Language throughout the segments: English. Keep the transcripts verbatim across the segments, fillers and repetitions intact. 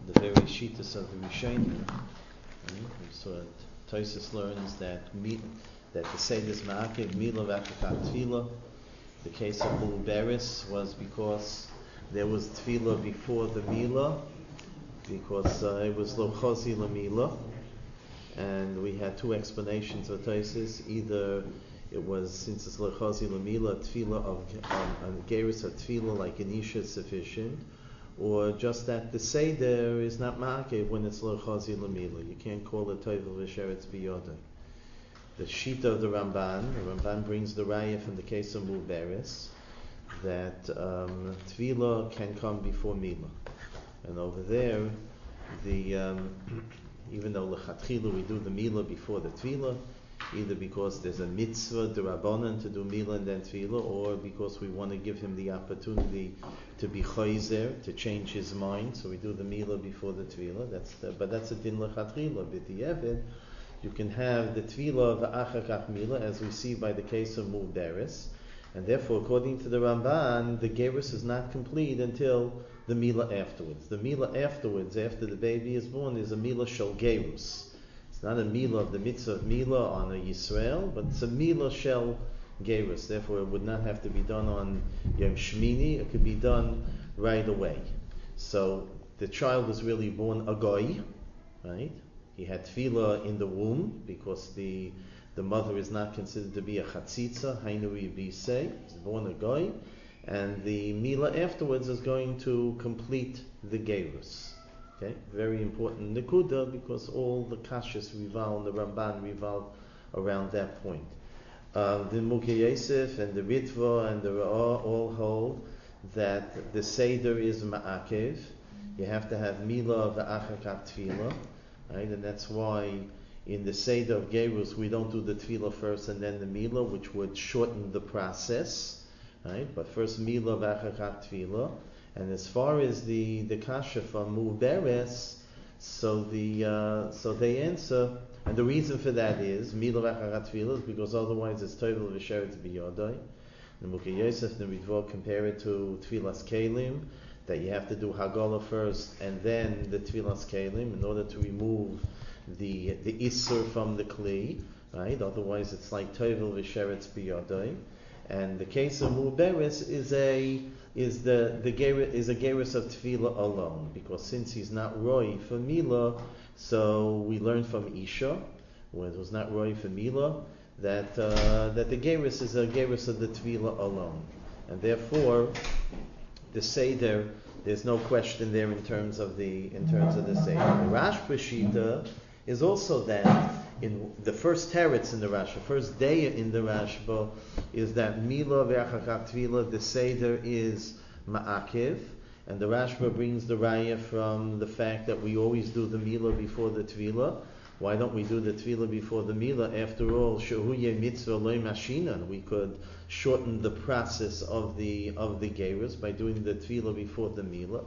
the very shitas of the Rishonim. So Tosfos learns that me, that the Seder's Ma'akev Mila v'Achakak Tefillah. The case of Muberis was because there was Tefillah before the Mila, because uh, it was Lo Chazi La Mila, and we had two explanations of Tosfos. Either it was, since it's Lo Chazi La Mila, Tefillah of um, a Geris of Tefillah like an Isha is sufficient, or just that the Seder is not Ma'akev when it's Lo Chazi La Mila. You can't call it Tovel V'Sheretz B'Yodai. The Shita of the Ramban, the Ramban brings the Raya from the case of Muberis, that um, Tefillah can come before Mila. And over there, the um, even though L'chatchila we do the Mila before the Tefillah, either because there's a mitzvah, the Rabbanan, to do Mila and then Tefillah, or because we want to give him the opportunity to be chayzer, to change his mind, so we do the Mila before the Tefillah. That's the, but that's a din L'chatchila, b'di'evid. You can have the Tefillah of Achakach Mila, as we see by the case of Muberis, and therefore, according to the Ramban, the Gerus is not complete until the Mila afterwards. The Mila afterwards, after the baby is born, is a Mila Shel Gerus. It's not a Mila of the mitzvah of Mila on a Yisrael, but it's a Mila Shel Gerus. Therefore, it would not have to be done on Yom Shmini. It could be done right away. So the child is really born a goy, right? He had tefillah in the womb because the the mother is not considered to be a chatzitza, hainu yibisei. He's born a goy, and the mila afterwards is going to complete the gerus. Okay, very important nekuda, because all the kashas revolve, the Ramban revolve around that point. Uh, the Mukhe Yosef and the Ritva and the Ra'ah all hold that the seder is ma'akev. You have to have mila v'achakak tefillah. Right, and that's why in the Seder of Gerus we don't do the Tefillah first and then the Mila, which would shorten the process. Right, but first Mila v'achakak Tefillah. And as far as the the kasha from Muberes, so the uh, so they answer, and the reason for that is Mila v'achakak Tefillah is because otherwise it's Tovel V'Sheretz B'Yodai. The Mukhe Yosef and the Ritva compare it to Tefillas Kelim, that you have to do Hagala first and then the Tefillas Kelim in order to remove the the Isser from the Kli, right? Otherwise it's like Tovel V'Sheretz B'Yodai. And the case of Muberis is a is the the ger- is a gerus of Tefillah alone, because since he's not Roy for Mila, so we learn from Isha, when it was not Roy for Mila, that uh, that the gerus is a gerus of the Tefillah alone, and therefore the Seder, there's no question there in terms of the in terms of the Seder. The Rashba Shita is also that in the first teretz in the Rashba, first day in the Rashba, is that Mila v'achakak Tefillah, the Seder is ma'akev, and the Rashba brings the raya from the fact that we always do the Mila before the Tefillah. Why don't we do the Tefillah before the Mila? After all, shehuye mitzvah loy mashina. We could shorten the process of the of the gerus by doing the Tefillah before the Mila.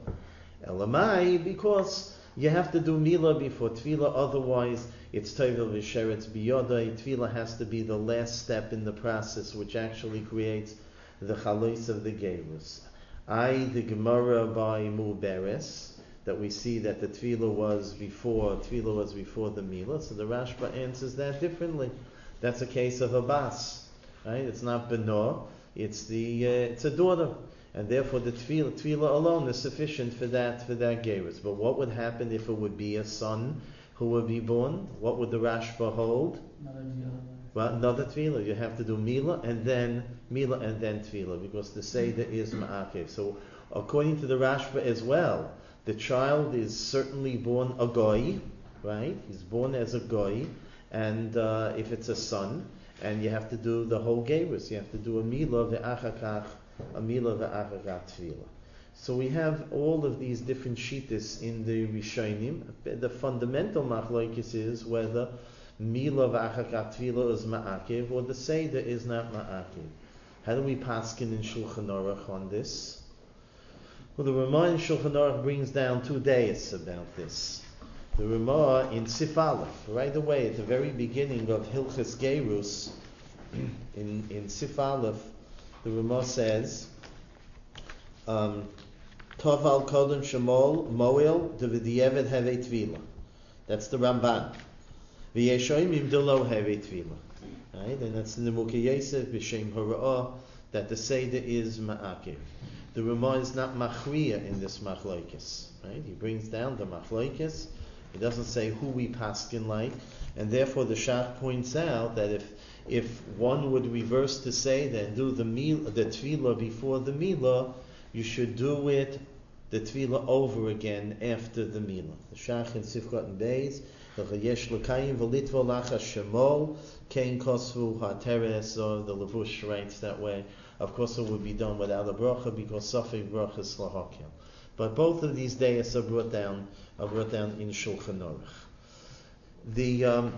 Elamai, because you have to do Mila before Tefillah, otherwise it's Tovel V'Sheretz B'Yodai. Tefillah has to be the last step in the process, which actually creates the chalos of the gerus. I, the Gemara by Muberes, that we see that the Tefillah was before, Tefillah was before the Mila. So the Rashba answers that differently. That's a case of a bas, right? It's not Beno, it's the uh, it's a daughter, and therefore the Tefillah, Tefillah alone is sufficient for that for that gerus. But what would happen if it would be a son who would be born? What would the Rashba hold? Another Tefillah. Well, another Tefillah. You have to do Mila and then Mila and then Tefillah, because the Seder is Ma'akev. So according to the Rashba as well, the child is certainly born a goy, right? He's born as a goy, and uh, if it's a son, and you have to do the whole gerus, you have to do a Mila ve'achakach, a Mila ve'achakach Tefillah. So we have all of these different shitas in the Rishonim. The fundamental machlokes is whether Mila ve'achakach Tefillah is ma'akev or the Seder is not ma'akev. How do we paskin in Shulchan Aruch on this? Well, the Ramah in Shulchan Aruch brings down two days about this. The Ramah in Sif Aleph, right away at the very beginning of Hilchas Gerus, in in Sif Aleph, the Ramah says, um, Tov al kodem shemol moel de v'di'evet heve tvila. That's the Ramban. V'yeshoim imdilo heve tvila. Right, and that's in the Mukhe Yosef b'shem hara'ah that the Seder is ma'akev. The Ramah is not machriya in this machlokes. Right, he brings down the machlokes. He doesn't say who we paskin like, and therefore the Shach points out that if if one would reverse the Seder and do the mil, the tefillah before the milah, you should do it the tefillah over again after the milah. The Shach in Sifkat and Beis, the Chayesh L'Kayim v'Litva Lachas Shemol Kein Kosvu HaTeres, or the Levush writes that way. Of course, it would be done without a bracha because Safek bracha is Lahakel. But both of these days are brought down are brought down in Shulchan Aruch. The um,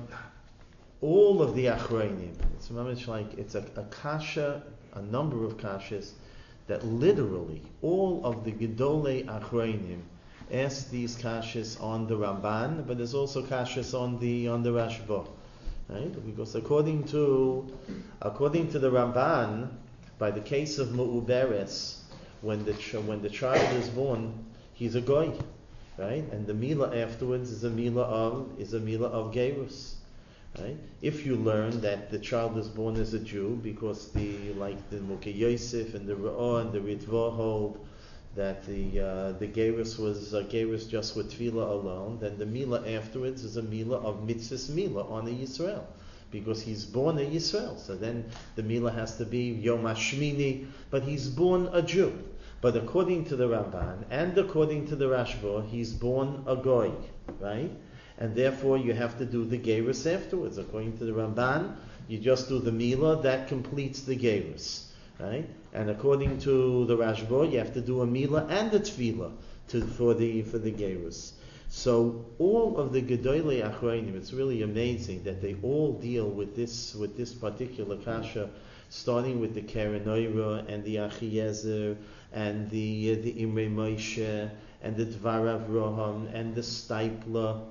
all of the Achronim, it's much like it's a, a kasha, a number of kashas that literally all of the Gedolei Achronim ask these kashas on the Ramban, but there's also kashas on the on the Rashba, right? Because according to according to the Ramban, by the case of Mu'uberes, when the ch- when the child is born, he's a goy, right? And the milah afterwards is a milah of is a milah of gerus, right? If you learn that the child is born as a Jew, because the like the Mukhe Yosef and the Ra'ah and the Ritva hold that the uh, the gerus was uh, gerus just with tefillah alone, then the milah afterwards is a milah of mitzvahs milah on a Yisrael, because he's born a Yisrael. So then the milah has to be Yom HaShmini, but he's born a Jew. But according to the Ramban and according to the Rashba, he's born a goy, right? And therefore you have to do the gerus afterwards. According to the Ramban, you just do the milah, that completes the gerus, right? And according to the Rashba, you have to do a milah and a tefillah to for the for the gerus. So all of the Gedolei Achronim, it's really amazing that they all deal with this with this particular kasha, starting with the Keren Oira and the Achiezer and the uh, the Imre Moshe and the Dvar Avraham and the Steipler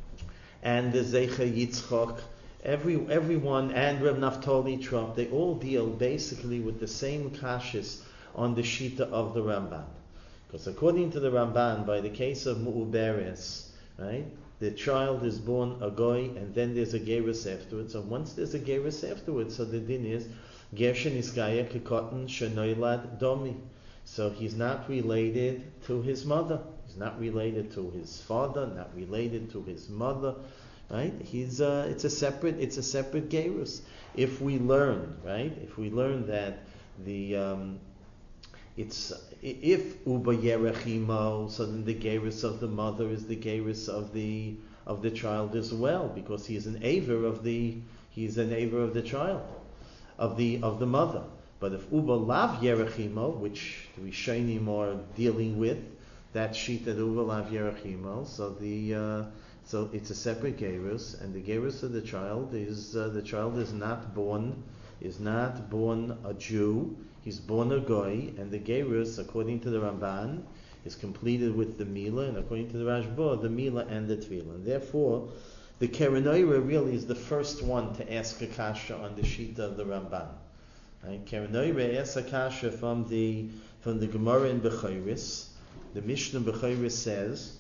and the Zecher Yitzchak, every everyone and Reb Naftali Trump, they all deal basically with the same kashas on the Shita of the Ramban. Because according to the Ramban, by the case of Mu'uberes, right, the child is born a goy and then there's a gerus afterwards. And once there's a gerus afterwards, so the din is Gershen Iskaya Kekotten Shenoilad Domi. So he's not related to his mother. He's not related to his father. Not related to his mother. Right? He's uh, it's a separate it's a separate gerus. If we learn, right? If we learn that the um, it's if Uba Yerechimo, so then the gerus of the mother is the gerus of the of the child as well, because he's an aver of the he's an aver of the child, of the of the mother. But if Uba Lav Yerechimo, which the Rishonim are dealing with, that sheet that Uba Lav Yerechimo, so the uh, so it's a separate gerus, and the gerus of the child is uh, the child is not born is not born a Jew. He's born a goy, and the gerus, according to the Ramban, is completed with the milah, and according to the Rashba, the milah and the tefillah. And therefore, the Keren Oira really is the first one to ask a kasha on the shita of the Ramban. Right? Keren Oira asks a kasha from the from the Gemara in Bechoros. The Mishnah Bechoros says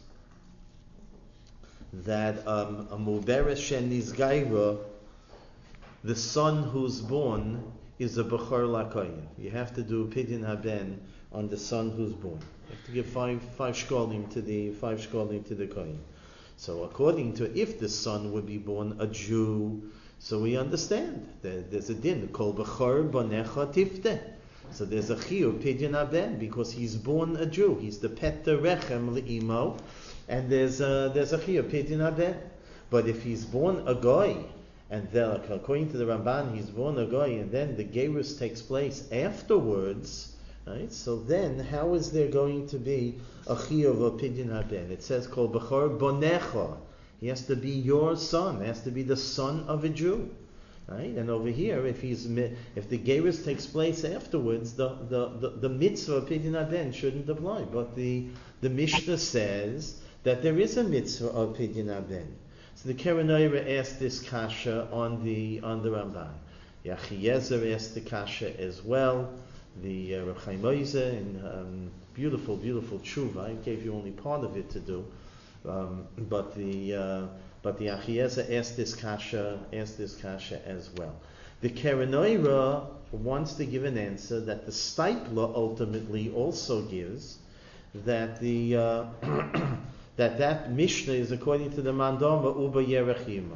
that um, a Muberes Shen Nizgaira, the son who's born, is a Bechor Lakoyin. You have to do Pidyon Haben on the son who's born. You have to give five five shkolim to the five shkolim to the koyin. So according to if the son would be born a Jew, so we understand that there's a din Kol Bechor Bonecha Tifteh. So there's a chiyuv Pidyon Haben because he's born a Jew. He's the Peter Rechem Le'imo, and there's a there's a chiyuv Pidyon Haben. But if he's born a goy, and then, according to the Ramban, he's born a goy, and then the gerus takes place afterwards, right? So then, how is there going to be a chiyuv of Pidyon Haben? It says, "Kol bechor bonecha." He has to be your son. He has to be the son of a Jew, right? And over here, if he's if the gerus takes place afterwards, the the, the, the mitzvah of Pidyon Haben shouldn't apply. But the the Mishnah says that there is a mitzvah of Pidyon Haben. So the Keren Oira asked this kasha on the on the Ramban. Yachiezer asked the kasha as well. the uh, Reb Chaim Oize in um, beautiful, beautiful tshuva. I gave you only part of it to do, um, but the uh, but the Achiezer asked this kasha, asked this kasha as well. The Kerenoira wants to give an answer that the Steipler ultimately also gives, that the uh, that that Mishnah is according to the Mandama Uba Yerachima.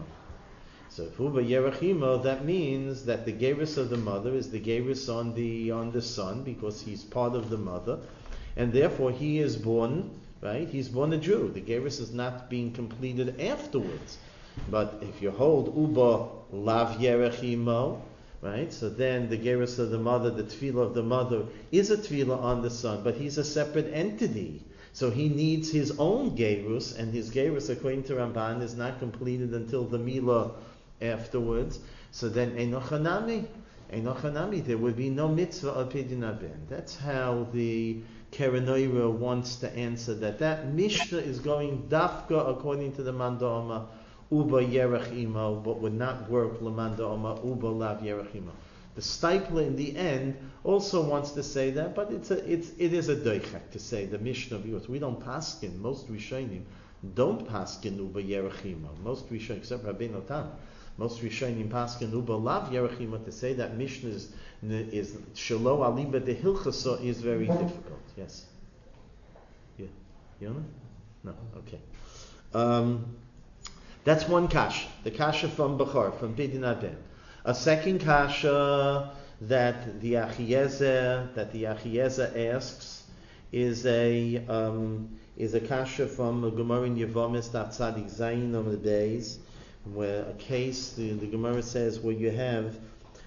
So if Uba Yerachima, that means that the gerus of the mother is the gerus on the on the son, because he's part of the mother, and therefore he is born, right? He's born a Jew. The gerus is not being completed afterwards. But if you hold Uba Lav Yerachimo, right? So then the gerus of the mother, the tefillah of the mother, is a tefillah on the son, but he's a separate entity. So he needs his own gerus, and his gerus, according to Ramban, is not completed until the milah afterwards. So then Einochanami, Einochanami, there would be no mitzvah al pidyon ben. That's how the Kerenoira wants to answer that. That Mishnah is going dafka according to the Mandama Uba Yerach Imo, but would not work Lamanda Oma Uba Lav Yerach Imo. The Steipler in the end also wants to say that, but it's a it's it is a doichak to say the Mishnah, because we don't paskin. Most Rishonim don't paskin Uba Yerach Imo. Most Rishonim, except Rabbeinu Tam, most Rishonim paskin Uba Lav Yerach Imo. To say that Mishnah is is Shelo Aliba de Hilchasa is very difficult. Yes. Yeah. Yona? No. Okay. Um, That's one kasha, the kasha from Bechor, from Bidin Aben. A second kasha that the Achiezer, that the Achiezer asks is a um, is a kasha from a Gemara in Yevomis Daf Tzadik Zayin on the days, where a case the, the Gemara says where you have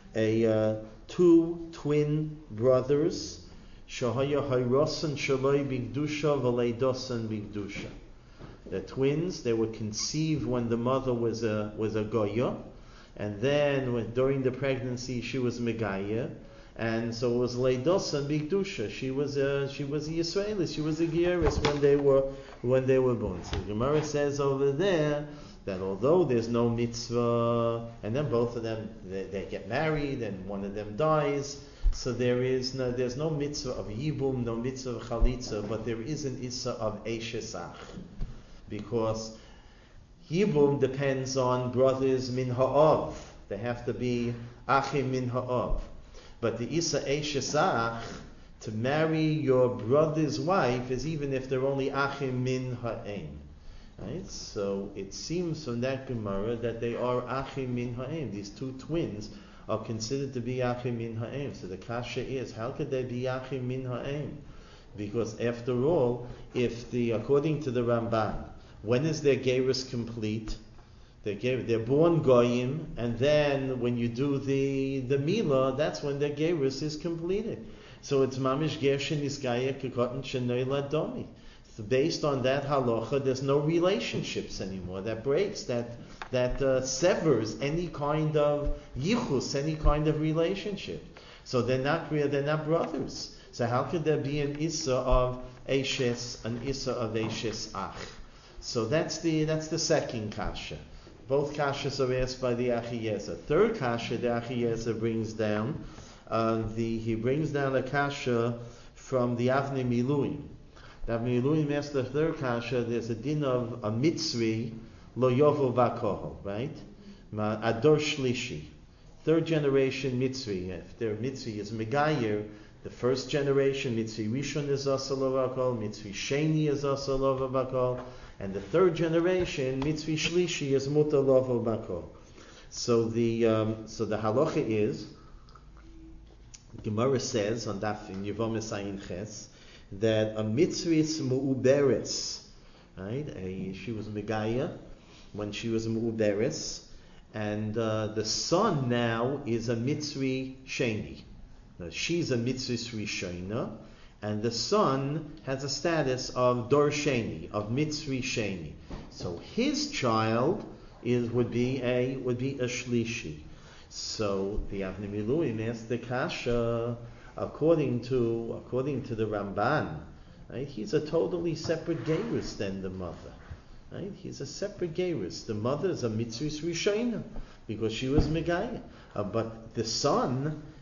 a uh, two twin brothers, Shahaya Hayrosan Shaloi Bigdusha Valeidosan Bigdusha. They're twins. They were conceived when the mother was a was a goya, and then when, during the pregnancy she was megaya, and so it was leidos and bigdusha. She was a she was a Yisraelis. She was a Gieris when they were when they were born. So the Gemara says over there that although there's no mitzvah, and then both of them they, they get married, and one of them dies. So there is no there's no mitzvah of yibum, no mitzvah of chalitza, but there is an issa of eishesach. Because Yibum depends on brothers min ha'av. They have to be achim min ha'av. But the Isa Eishesach, to marry your brother's wife, is even if they're only achim min ha'em. Right? So it seems from that Gemara that they are achim min ha'em. These two twins are considered to be achim min ha'em. So the kasha is, how could they be achim min ha'em? Because after all, if the according to the Ramban, when is their gerus complete? They're, they're born goyim, and then when you do the the milah, that's when their gerus is completed. So it's mamish gershin iskaya kekotin shenoila domi. So based on that halacha, there's no relationships anymore. That breaks, that that uh, severs any kind of yichus, any kind of relationship. So they're not real, they're not brothers. So how could there be an issa of eishes, an issa of eishes ach? So that's the that's the second kasha. Both kashas are asked by the Achiezer. Third kasha the Achiezer brings down, uh, the he brings down a kasha from the Avnei Miluim. The Avnei Miluim asks the third kasha. There's a din of a mitzri lo yovel vakohol, right? Ador shlishi, third generation mitzri. If their mitzri is megayer, the first generation mitzri rishon is asalo vakol, mitzri sheni is asalo vakol. And the third generation, mitzvi shlishi, is mutar lovo bakol. So the um, so the halacha is, Gemara says on Daf in Yevomis Ayin Ches that a mitzvahs mu'uberes, right? A, she was megaya when she was mu'uberes, and uh, the son now is a mitzvi sheni. Now, she's a mitzvah rishona. And the son has a status of Dor Sheni, of Mitzri Sheni. So his child is would be a would be a Shlishi. So the Avnei Miluim asks the kasha, according to according to the Ramban, right? He's a totally separate gerus than the mother. Right? He's a separate gerus. The mother is a Mitzri Rishona because she was Megaya. Uh, but the son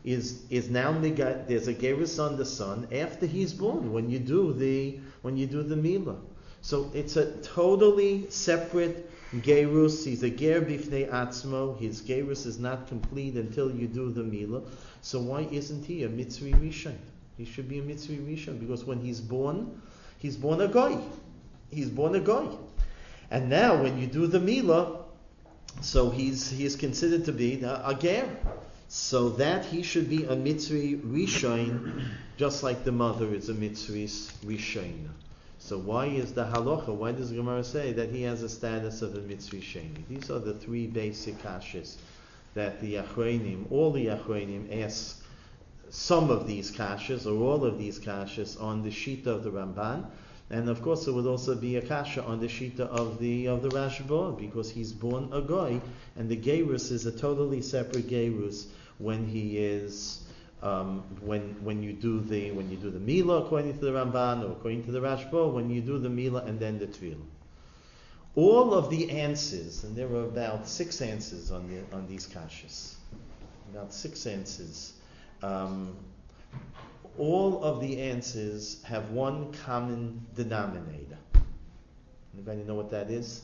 is is now nega- there's a gerus on the son after he's born when you do the when you do the milah. So it's a totally separate gerus. He's a ger bifnei atzmo. His gerus is not complete until you do the milah. So why isn't he a mitzri rishon? He should be a mitzri rishon because when he's born, he's born a goy. He's born a goy. And now when you do the milah, so he's he's considered to be a, a ger. So that he should be a mitzri rishon, just like the mother is a mitzri rishon. So why is the halacha? Why does the Gemara say that he has a status of a mitzri sheni? These are the three basic kashas that the achronim, all the achronim, ask some of these kashas or all of these kashas on the shita of the Ramban, and of course it would also be a kasha on the shita of the of the Rashba because he's born a goy, and the gerus is a totally separate gerus when he is. Um, when when you do the when you do the milah according to the Ramban or according to the Rashba, when you do the milah and then the tefillah, all of the answers, and there were about six answers on the on these kashas, about six answers. Um, all of the answers have one common denominator. Anybody know what that is?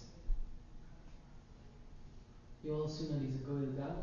You all assume that he's a goy to God.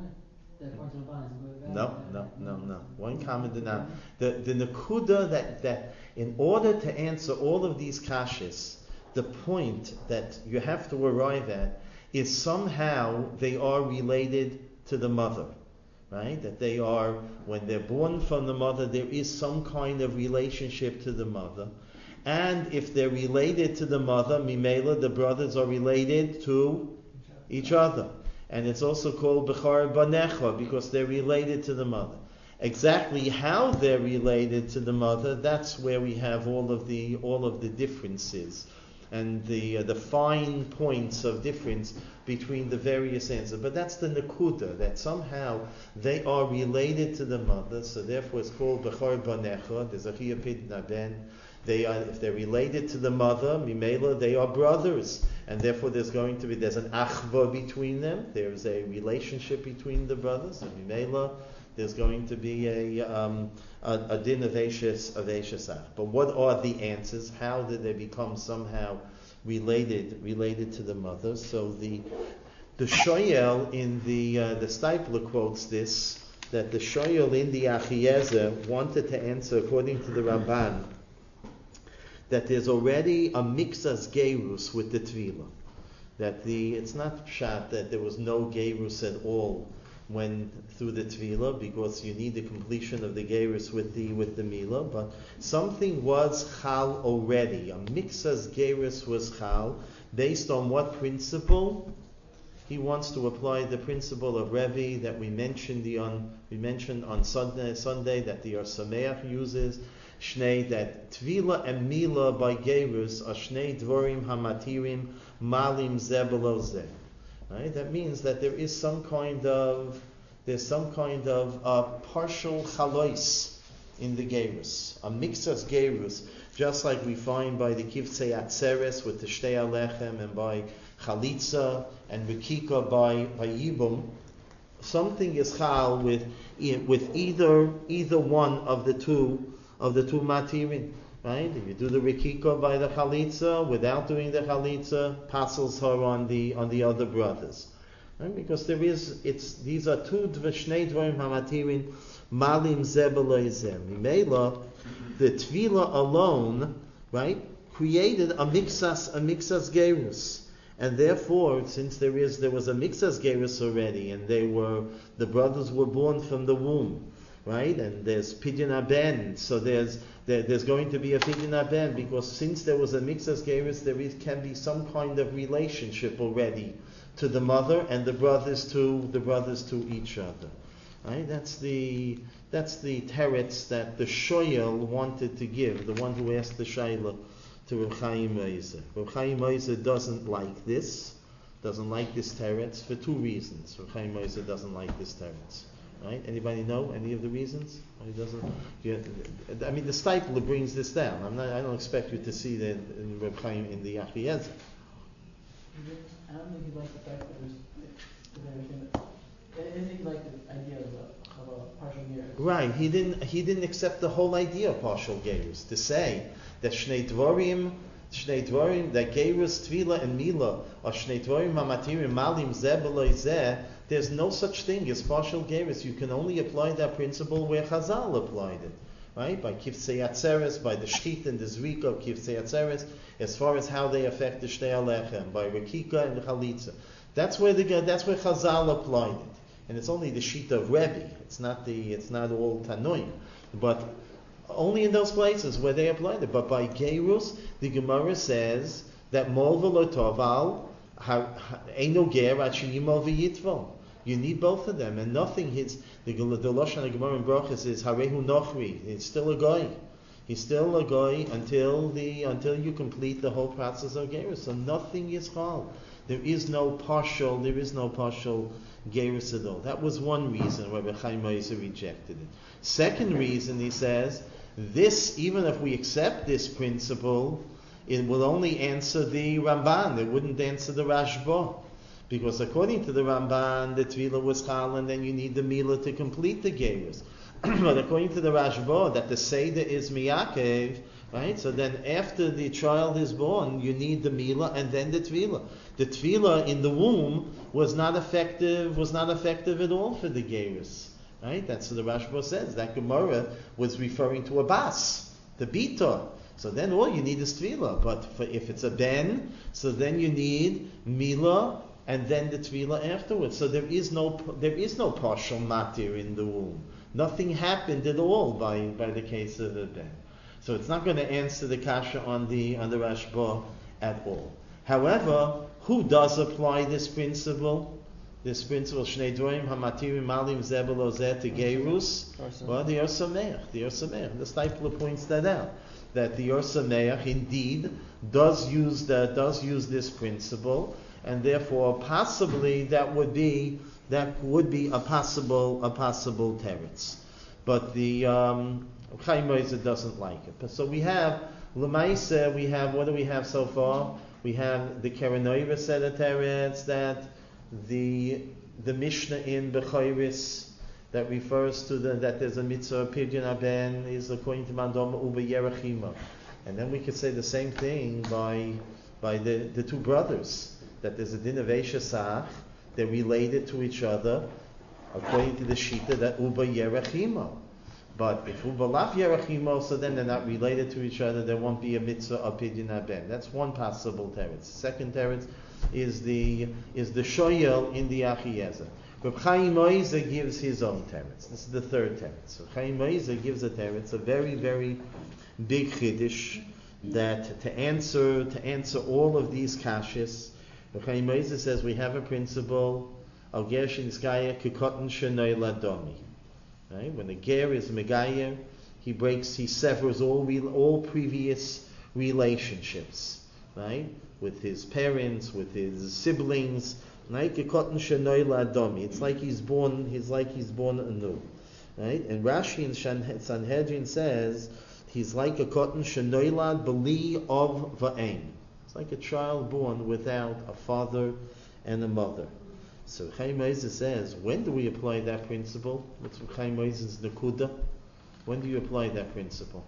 No, no, no, no. One common denominator. The the nakuda that that in order to answer all of these kashas, the point that you have to arrive at is somehow they are related to the mother, right? That they are when they're born from the mother, there is some kind of relationship to the mother, and if they're related to the mother, mimela, the brothers are related to each other. And it's also called Bechar Banecha because they're related to the mother. Exactly how they're related to the mother, that's where we have all of the all of the differences and the uh, the fine points of difference between the various answers. But that's the nakuda, that somehow they are related to the mother, so therefore it's called Bechar Banecha. There's a Chiyah Pidna Ben. They are, if they're related to the mother, Mimela, they are brothers, and therefore there's going to be there's an achva between them. There's a relationship between the brothers, and Mimela, there's going to be a um, a, a din of Eishes of Eishesach. But what are the answers? How did they become somehow related related to the mother? So the the shoyel in the uh, the Steipler quotes this, that the shoyel in the Achiezer wanted to answer according to the Ramban that there's already a mixas gerus with the tvila. That the it's not pshat that there was no gerus at all when through the tvila because you need the completion of the gerus with the with the milah, but something was chal already. A mixas gerus was chal based on what principle? He wants to apply the principle of Revi that we mentioned the on we mentioned on Sunday, Sunday that the Or Sameach uses. Shnei, that tvila and mila by gerus are shnei dvorim hamatirim malim ze below ze. Right? That means that there is some kind of there's some kind of uh, partial chalois in the gerus, a mixas gerus, just like we find by the kivtzei atzeres with the shtei alechem and by chalitza and rikika by by yibum. Something is chal with with either either one of the two. Of the two matirin, right? If you do the rikika by the chalitza without doing the chalitza, passes her on the on the other brothers, right? Because there is it's these are two dvashnei dvarim hamatirin malim zebelay zem. Mimela, the tvila alone, right, created a mixas a mixas gerus, and therefore, since there is there was a mixas gerus already, and they were the brothers were born from the womb. Right, and there's pidyon aben, so there's there, there's going to be a pidyon aben because since there was a mixas gerus, there is, can be some kind of relationship already to the mother and the brothers to the brothers to each other. Right, that's the that's the teretz that the shoyel wanted to give, the one who asked the shayla to Reb Chaim Oizer. Reb Chaim Oizer doesn't like this, doesn't like this teretz for two reasons. Reb Chaim Oizer doesn't like this teretz. Right? Anybody know any of the reasons? Why he doesn't? Yeah, I mean, the Steipler brings this down. I'm not. I don't expect you to see that in Reb Chaim in the Achiezer. I don't think he likes the fact that there's. I think he liked the idea of a of a partial gerus. Right, he didn't he didn't accept the whole idea of partial gerus, to say that Shnei Dvorim, Shnei Dvorim, that gerus, tvila, and mila are Shnei Dvorim hamatirim malim zeh b'lo zeh. There's no such thing as partial gerus. You can only apply that principle where Chazal applied it, right? By kiftzei atzeres, by the shchit and the zrika of kiftzei atzeres, as far as how they affect the shtei alechem, by rekika and the chalitza. That's where the that's where Chazal applied it, and it's only the shita of Rebbe. It's not the it's not all Tanoim, but only in those places where they applied it. But by gerus, the Gemara says that mol v'lo toval eino ger ad shenimol v'yitval. You need both of them, and nothing hits the the lashon of Gemara in Brachos is harehu nochri. It's still a guy. He's still a guy until the until you complete the whole process of gerus. So nothing is chal. There is no partial. There is no partial gerus at all. That was one reason why Reb Chaim Oizer rejected it. Second reason, he says, this, even if we accept this principle, it will only answer the Ramban. It wouldn't answer the Rashba. Because according to the Ramban, the Tvila was chal, and then you need the Mila to complete the gerus. But according to the Rashba, that the Seder is miyakev, right? So then after the child is born, you need the Mila and then the Tvila. The Tvila in the womb was not effective, was not effective at all for the gerus. Right? That's what the Rashba says. That Gemara was referring to a bas, the bita. So then all you need is Tvila. But for, if it's a ben, so then you need Mila and then the Tvila afterwards. So there is no there is no partial matir in the womb. Nothing happened at all by, by the case of the ben. So it's not going to answer the kasha on the on the Rashba at all. However, who does apply this principle? This principle, Shnei Dvorim hamatirim malim zeh b'lo zeh to gerus. Well, the Or Sameach, the Or Sameach. The Stipler points that out, that the Or Sameach indeed does use that does use this principle, and therefore possibly that would be that would be a possible a possible teretz. But the um, Chaim Oizer doesn't like it. So we have L'maisa, we have what do we have so far? We have the Keren Oira said a teretz that the the Mishnah in Bechayris that refers to the that there's a mitzvah pidyon aben is according to Mandoma Uba Yerachima, and then we could say the same thing by by the, the two brothers, that there's a din of Eishasach, they're related to each other according to the shita that Uba Yerachima. But if Uba Laf Yerachimo, so then they're not related to each other, there won't be a mitzvah of pidyon aben. That's one possible teretz. Second teretz is the is the shoyel in the Achiezer. Reb Chaim Oizer gives his own teretz. This is the third teretz. So Chaim Oizer gives a teretz, a very very big chiddush, that to answer to answer all of these kashis, Reb Chaim Oizer says we have a principle of ger shinskaya kikotten shenoi ladomi. Right? When a ger is megayer, he breaks, he severs all re, all previous relationships, right? With his parents, with his siblings, right? It's like he's born. He's like he's born anew, right? And Rashi in Sanhedrin says he's like a cotton shenoilad beli of va'ain. It's like a child born without a father and a mother. So Chaim Oizer says, when do we apply that principle? What's Chaim Oizer's nekuda? When do you apply that principle?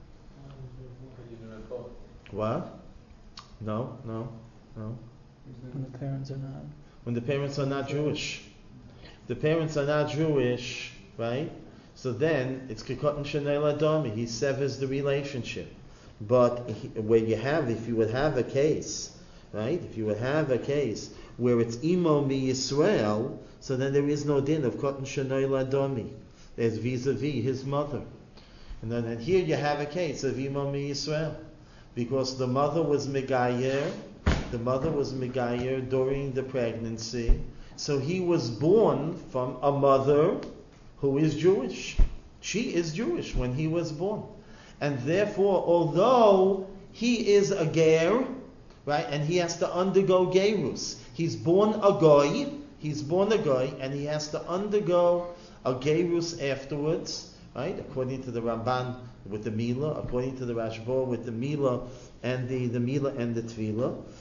What? No, no, no. When the parents are not. When the parents are not Jewish. The parents are not Jewish, right? So then it's kikotten shenei ladomi. He severs the relationship. But he, where you have, if you would have a case, right? If you would have a case where it's imo mi Yisrael, so then there is no din of kikotten shenei ladomi. There's vis-a-vis his mother. And then and here you have a case of imo mi Yisrael. Because the mother was Megayer, the mother was Megayer during the pregnancy. So he was born from a mother who is Jewish. She is Jewish when he was born. And therefore, although he is a ger, right, and he has to undergo gerus, he's born a goy, he's born a goy, and he has to undergo a gerus afterwards, right, according to the Ramban, with the Mila, according to the Rashba, with the Mila and the, the Mila and the Tvila.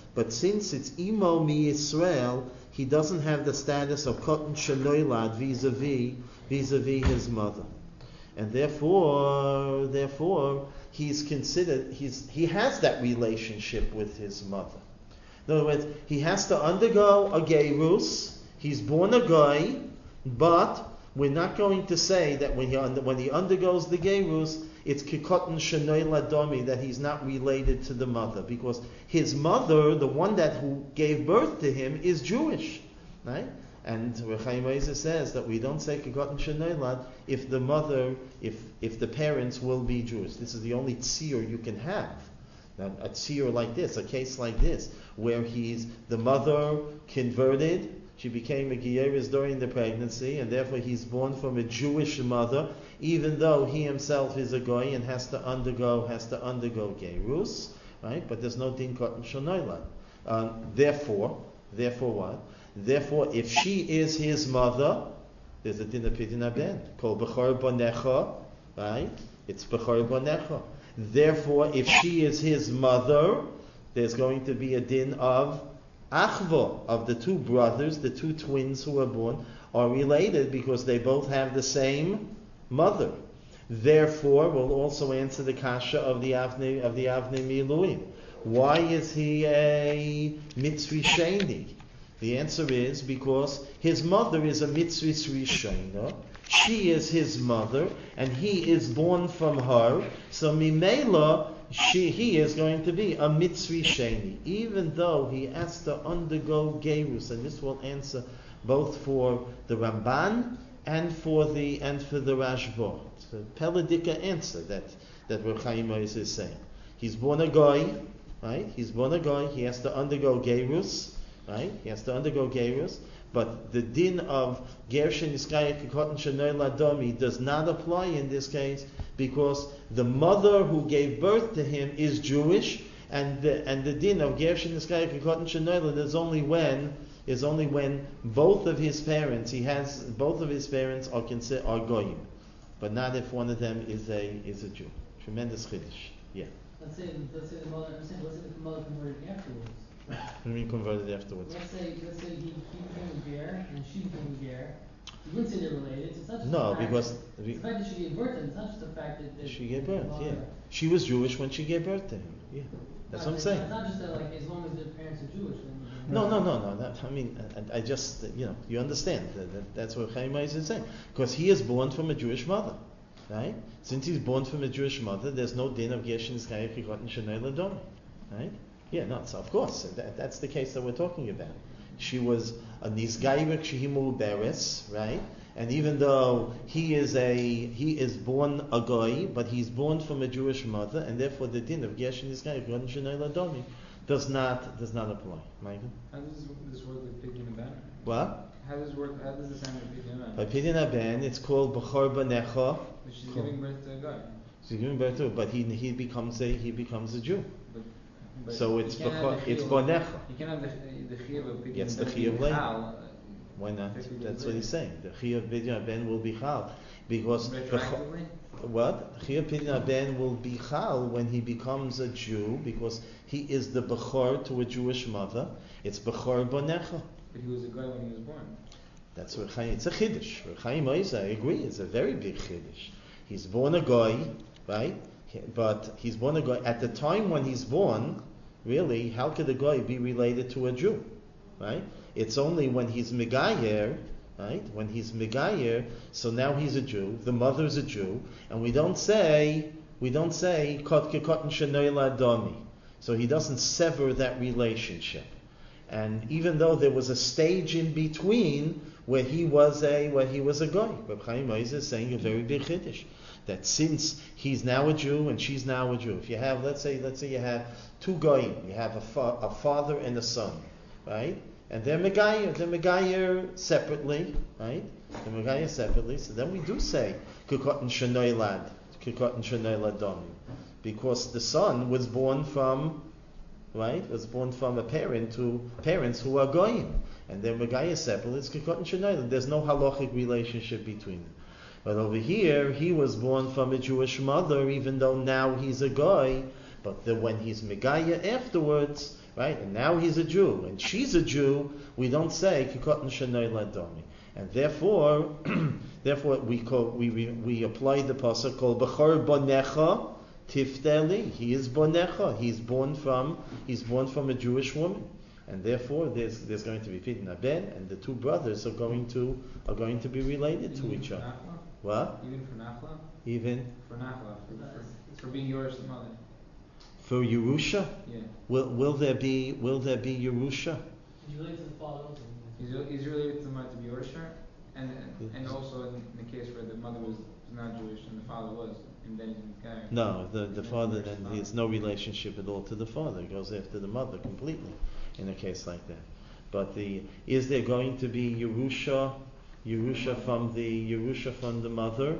But since it's imo mi Yisrael, he doesn't have the status of kotten shenoilad vis-a-vis, vis-a-vis his mother. And therefore, therefore, he's considered, he's, he has that relationship with his mother. In other words, he has to undergo a gerus, he's born a goy, but we're not going to say that when he, under, when he undergoes the gerus, it's kikotten shenoi ladomi, that he's not related to the mother, because his mother, the one that who gave birth to him, is Jewish, right? And Rechaim Oizer says that we don't say kikotten shenoi lad if the mother, if if the parents will be Jewish. This is the only tzir you can have. Now, a tzir like this, a case like this, where he's the mother converted. She became a Giyeris during the pregnancy, and therefore he's born from a Jewish mother, even though he himself is a goy and has to undergo has to undergo gerus, right? But there's no din kotten shenoilad. Um, therefore, therefore what? Therefore, if she is his mother, there's a din of pidyon haben called bechor bonecha, right? It's bechor bonecha. Therefore, if she is his mother, there's going to be a din of achva, of the two brothers, the two twins who are born, are related because they both have the same mother. Therefore, we'll also answer the kasha of the Avnei of the Avnei Miluim. Why is he a Mitzri Sheni? The answer is because his mother is a Mitzri Rishona. She is his mother, and he is born from her. So Mimela, she he is going to be a Mitzri Sheni, even though he has to undergo gerus, and this will answer both for the Ramban and for the and for the Rashba. It's a Peladika answer that that Reb Chaim Oizer is saying. He's born a goy, right? He's born a goy. He has to undergo gerus, right? He has to undergo gerus. But the din of Gershin Iskaya Kikotten Shenoi Ladomi does not apply in this case because the mother who gave birth to him is Jewish, and the and the din of Gershin Iskaya Kikotten Shenoi Ladomi is only when is only when both of his parents he has both of his parents are consider are goyim, but not if one of them is a is a Jew. Tremendous chiddush. Yeah. Let's say let's say the mother I'm saying, let's say the mother converted afterwards. What do you mean converted afterwards? Let's say let's say he, he became a ger and she became a ger. You wouldn't say they're related. It's not just No, the fact because that, we, it's the fact that she gave birth to him. It's not just the fact that, that she gave birth. the Yeah, mother- she was Jewish when she gave birth to him. Yeah, that's what I'm it's saying. It's not just that like as long as their parents are Jewish. Then, No, no, no, no. That, I mean, I, I just, you know, you understand. That, that, that's what Chaim Oizer is saying. Because he is born from a Jewish mother, right? Since he's born from a Jewish mother, there's no din of Geshin Zkaya Kikotten Shenoi Ladomi, right? Yeah, no, so of course, that, that's the case that we're talking about. She was a Nizgayrik Shehimu Beres, right? And even though he is a he is born a goy, but he's born from a Jewish mother, and therefore the din of Geshin Zkaya Kikotten Shenoi Ladomi does not does not apply. Michael? How does this work with pidyon haben? What? How does this work? How does this sound with pidyon haben? By pidyon haben, it's called b'chor banecha. But she's giving birth to a guy. She's giving birth to it, but he he becomes a he becomes a Jew. But, but So it's you can't b'chor, have the it's chiyuv- banecha. You can't have the the chiyuv of pidyon Gets the haben chiyuv being later. chal, uh, Why not? fifty days That's what later. he's saying. The chiyuv pidyon haben will be chal because b'chor- retroactively. what chiyuv pidyon haben will be chal when he becomes a Jew because he is the b'chor to a Jewish mother. It's b'chor banecha. But he was a guy when he was born. That's what Chaim, it's a chiddush. Chaim Oizer, I agree, it's a very big chiddush. He's born a goy, right? He- But he's born a goy. At the time when he's born, really, how could a goy be related to a Jew, right? It's only when he's megayer, right? When he's megayer, so now he's a Jew. The mother's a Jew, and we don't say we don't say kot kekotten shenoi ladomi. So he doesn't sever that relationship. And even though there was a stage in between where he was a where he was a goy, Reb Chaim Oizer is saying a very big chiddush that since he's now a Jew and she's now a Jew, if you have let's say let's say you have two goyim, you have a, fa- a father and a son, right? And they're megayer, they're megayer separately, right? They're megayer separately. So then we do say kikotten shenoi lad, kikotten shenoi ladomi, because the son was born from. Right, was born from a parent to parents who are goyim, and they're megayah separate. It's kikotten shenoi. There's no halachic relationship between them. But over here, he was born from a Jewish mother, even though now he's a goy. But the, when he's megayah afterwards, right? And now he's a Jew, and she's a Jew. We don't say kikotin shenoi ladomi, and therefore, therefore we call we we, we apply the pasuk called b'chor bonecha tifteli. He is bonecha. He's born from he's born from a Jewish woman, and therefore there's there's going to be pidyon ben, and the two brothers are going to are going to be related to Even each for other. Nachla? What? Even for Nachla? Even For Nachla, for, for, for being yours mother. for Yerusha, Yeah. will will there be will there be Yerusha? He's related to the father also. He's, he's related to the mother to be Yorsha, and, and and also in the case where the mother was not Jewish and the father was, and then he got No, the the father then he has no relationship at all to the father. It goes after the mother completely in a case like that. But the is there going to be Yerusha, Yerusha from the Yerusha from the mother?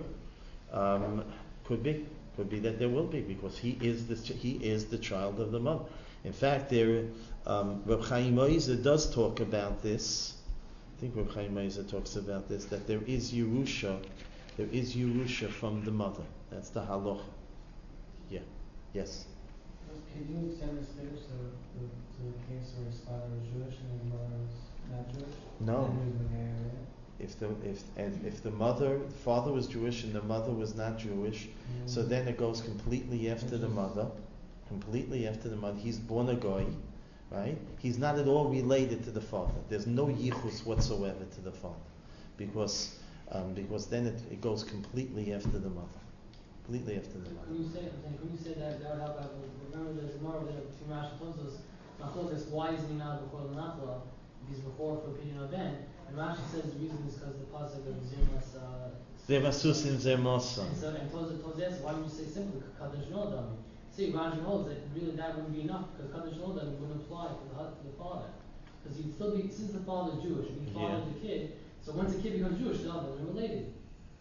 Um, could be, could be that there will be because he is the he is the child of the mother. In fact, there um, Reb Chaim Oizer does talk about this. I think Reb Chaim Oizer talks about this that there is Yerusha, there is Yerusha from the mother. That's the halacha. Yeah. Yes. Could you extend this finish to, to, to the case where his father was Jewish and his mother was not Jewish? No. And he was Megayer, right? If the if and if the mother father was Jewish and the mother was not Jewish, Yeah. so then it goes completely after the mother, completely after the mother. He's born a goy, right? He's not at all related to the father. There's no yichus whatsoever to the father, because um, because then it, it goes completely after the mother, completely after the mother. When you say, I'm saying, when you say that, that would help out. Remember, there's more there between Rashi and Tosfos. Machlokas, why is he not before the Nachla? If he's before for pidyon ben, and Rashi says the reason is because the pasuk of Zirmas. Uh, Zevasusin zemosa. and so, and Tosfos Tosfos asks, why would you say simply Kadosh Nodami? See, Rashi holds that really that wouldn't be enough because Kadosh Nodami wouldn't apply to the hu- to the father, because he'd still be since the father is Jewish, he'd be father Yeah. of the kid. So once the kid becomes Jewish, they're all related.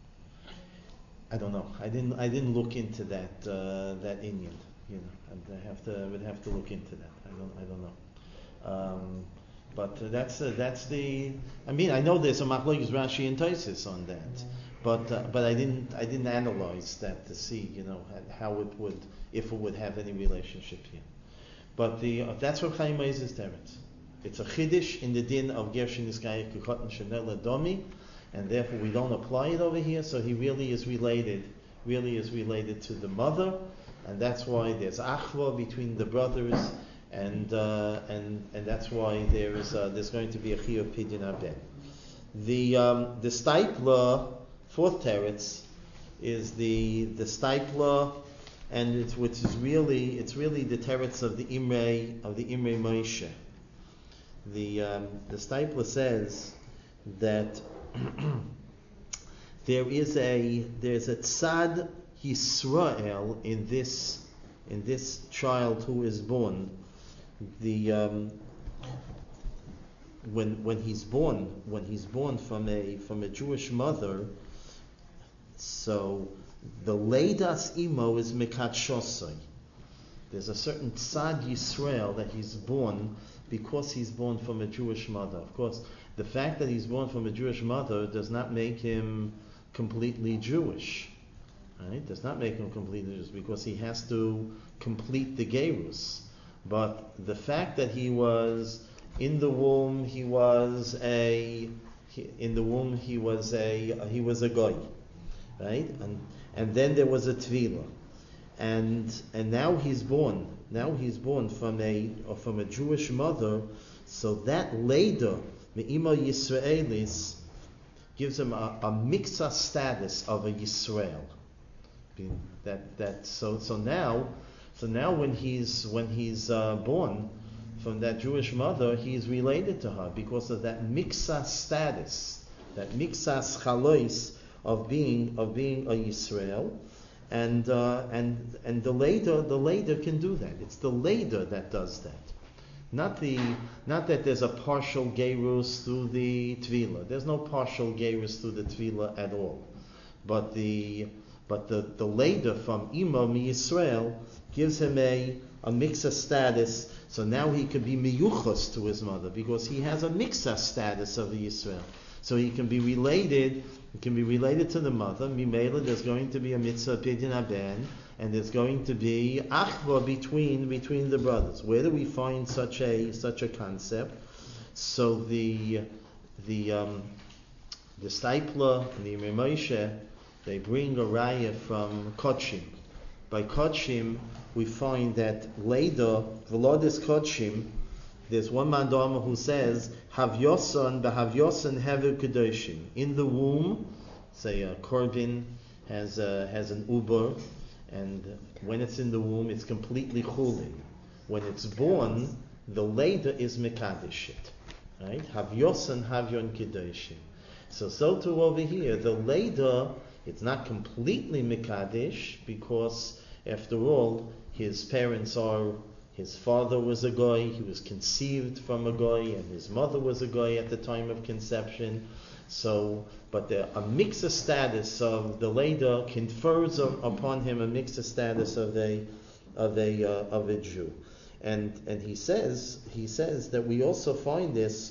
I don't know. I didn't. I didn't look into that. Uh, that Indian. You know, I'd have to. I would have to look into that. I don't. I don't know. Um, but uh, that's uh, that's the. I mean, I know there's a machlokes Rashi and Taisis on that, but uh, but I didn't. I didn't analyze that to see. You know how it would, if it would have any relationship here. But the uh, that's what Chaim Oizer's teretz. It's a chiddush in the din of Gershon Iskayik Kuchotin Shenel Domi. And therefore we don't apply it over here, so he really is related, really is related to the mother, and that's why there's achva between the brothers, and uh, and and that's why there is uh, there's going to be a chiyuv pidyon ben. The um, the stipler fourth teretz is the the stipler, and it's which is really it's really the teretz of the Imre of the Imre Moshe. The um, the stipler says that. there is a there's a tzad Yisrael in this in this child who is born. The um, when when he's born when he's born from a from a Jewish mother, so the leidas imo is mekat shosai. There's a certain tzad Yisrael that he's born because he's born from a Jewish mother. Of course, the fact that he's born from a Jewish mother does not make him completely Jewish. Right? Does not make him completely Jewish because he has to complete the gerus. But the fact that he was in the womb, he was a he, in the womb he was a he was a goy, right? And and then there was a tvila, and and now he's born. Now he's born from a from a Jewish mother. So that later. The Ima Yisraelis gives him a, a mixa status of a Yisrael. That that so so now so now when he's when he's uh, born from that Jewish mother, he's related to her because of that mixa status, that mixas chalois of being of being a Yisrael, and uh, and and the later the later can do that. It's the later that does that. Not the, not that there's a partial gerus through the tvila. There's no partial gerus through the tvila at all. But the, but the, the later from Ima mi Yisrael gives him a a mixa status. So now he can be miyuchas to his mother because he has a mixa status of a Yisrael. So he can be related. He can be related to the mother. Mimela, there's going to be a mitzvah pidyon ben, and there's going to be achva between between the brothers. Where do we find such a such a concept? So the the um, the Steipler and the Imrei Moshe, they bring a raya from Kodshim. By Kodshim, we find that later, Velodis Kodshim, there's one mandama who says, Havyosan b'Havyosan hever kedoshim. In the womb, say a korban has a, has an uber, and when it's in the womb, it's completely chulin. When it's born, the later is mekadosh it. Right? Havyosan havyon kedoshim. So so too over here, the later, it's not completely mekadosh, because after all, his parents are, his father was a goy, he was conceived from a goy, and his mother was a goy at the time of conception. So, but the, a mixed status of the later confers on, upon him a mixed status of a of a uh, of a Jew, and and he says he says that we also find this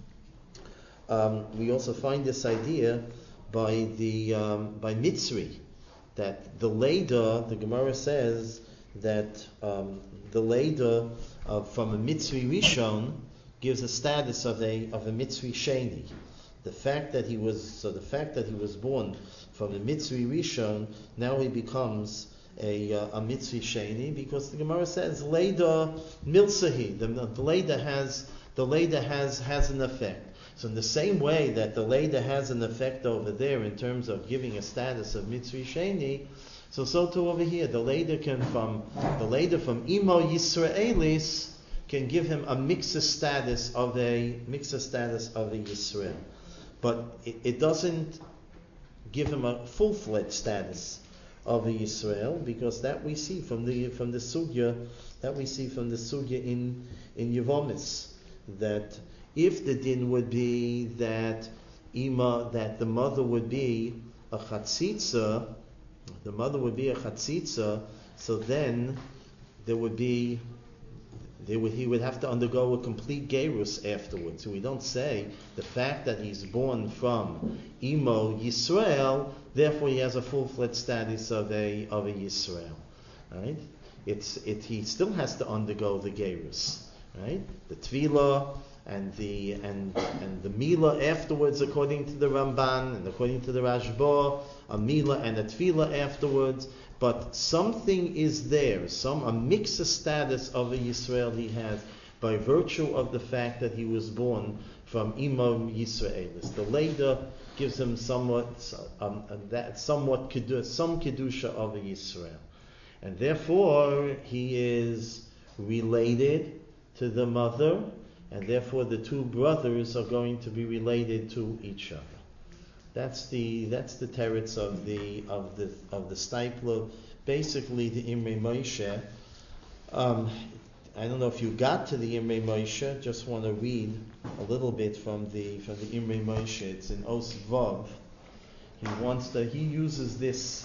um, we also find this idea by the um, by Mitzri, that the later, the Gemara says that um, the later uh, from a Mitzri Rishon gives a status of a of a Mitzri Sheni. The fact that he was so the fact that he was born from the Mitzri Rishon, now he becomes a uh, a Mitzri Sheni, because the Gemara says later milsahi, the, the later has the later has has an effect. So in the same way that the later has an effect over there in terms of giving a status of Mitzri Sheni, so so too over here, the later can from the later from Imo Yisraelis can give him a mixed status of a mixed status of a Yisrael. But it, it doesn't give him a full-fledged status of a Yisrael, because that we see from the from the sugya that we see from the sugya in in Yevomis, that if the din would be that ima that the mother would be a chatzitza, the mother would be a chatzitza, so then there would be They would, he would have to undergo a complete gerus afterwards. So we don't say the fact that he's born from Imo Yisrael, therefore he has a full-fledged status of a of a Yisrael. Right? It's it. He still has to undergo the gerus. Right? The tefillah and the and and the mila afterwards, according to the Ramban and according to the Rashba, a mila and a tefillah afterwards. But something is there, some a mixed status of a Yisrael he has by virtue of the fact that he was born from Imam Yisraelis. The later gives him somewhat um, that somewhat some kedusha of a Yisrael, and therefore he is related to the mother, and therefore the two brothers are going to be related to each other. That's the that's the teretz of the of the of the Steipler, basically the Imrei Moshe. Um, I don't know if you got to the Imrei Moshe. Just want to read a little bit from the from the Imrei Moshe. It's in Os Vav. He wants to. He uses this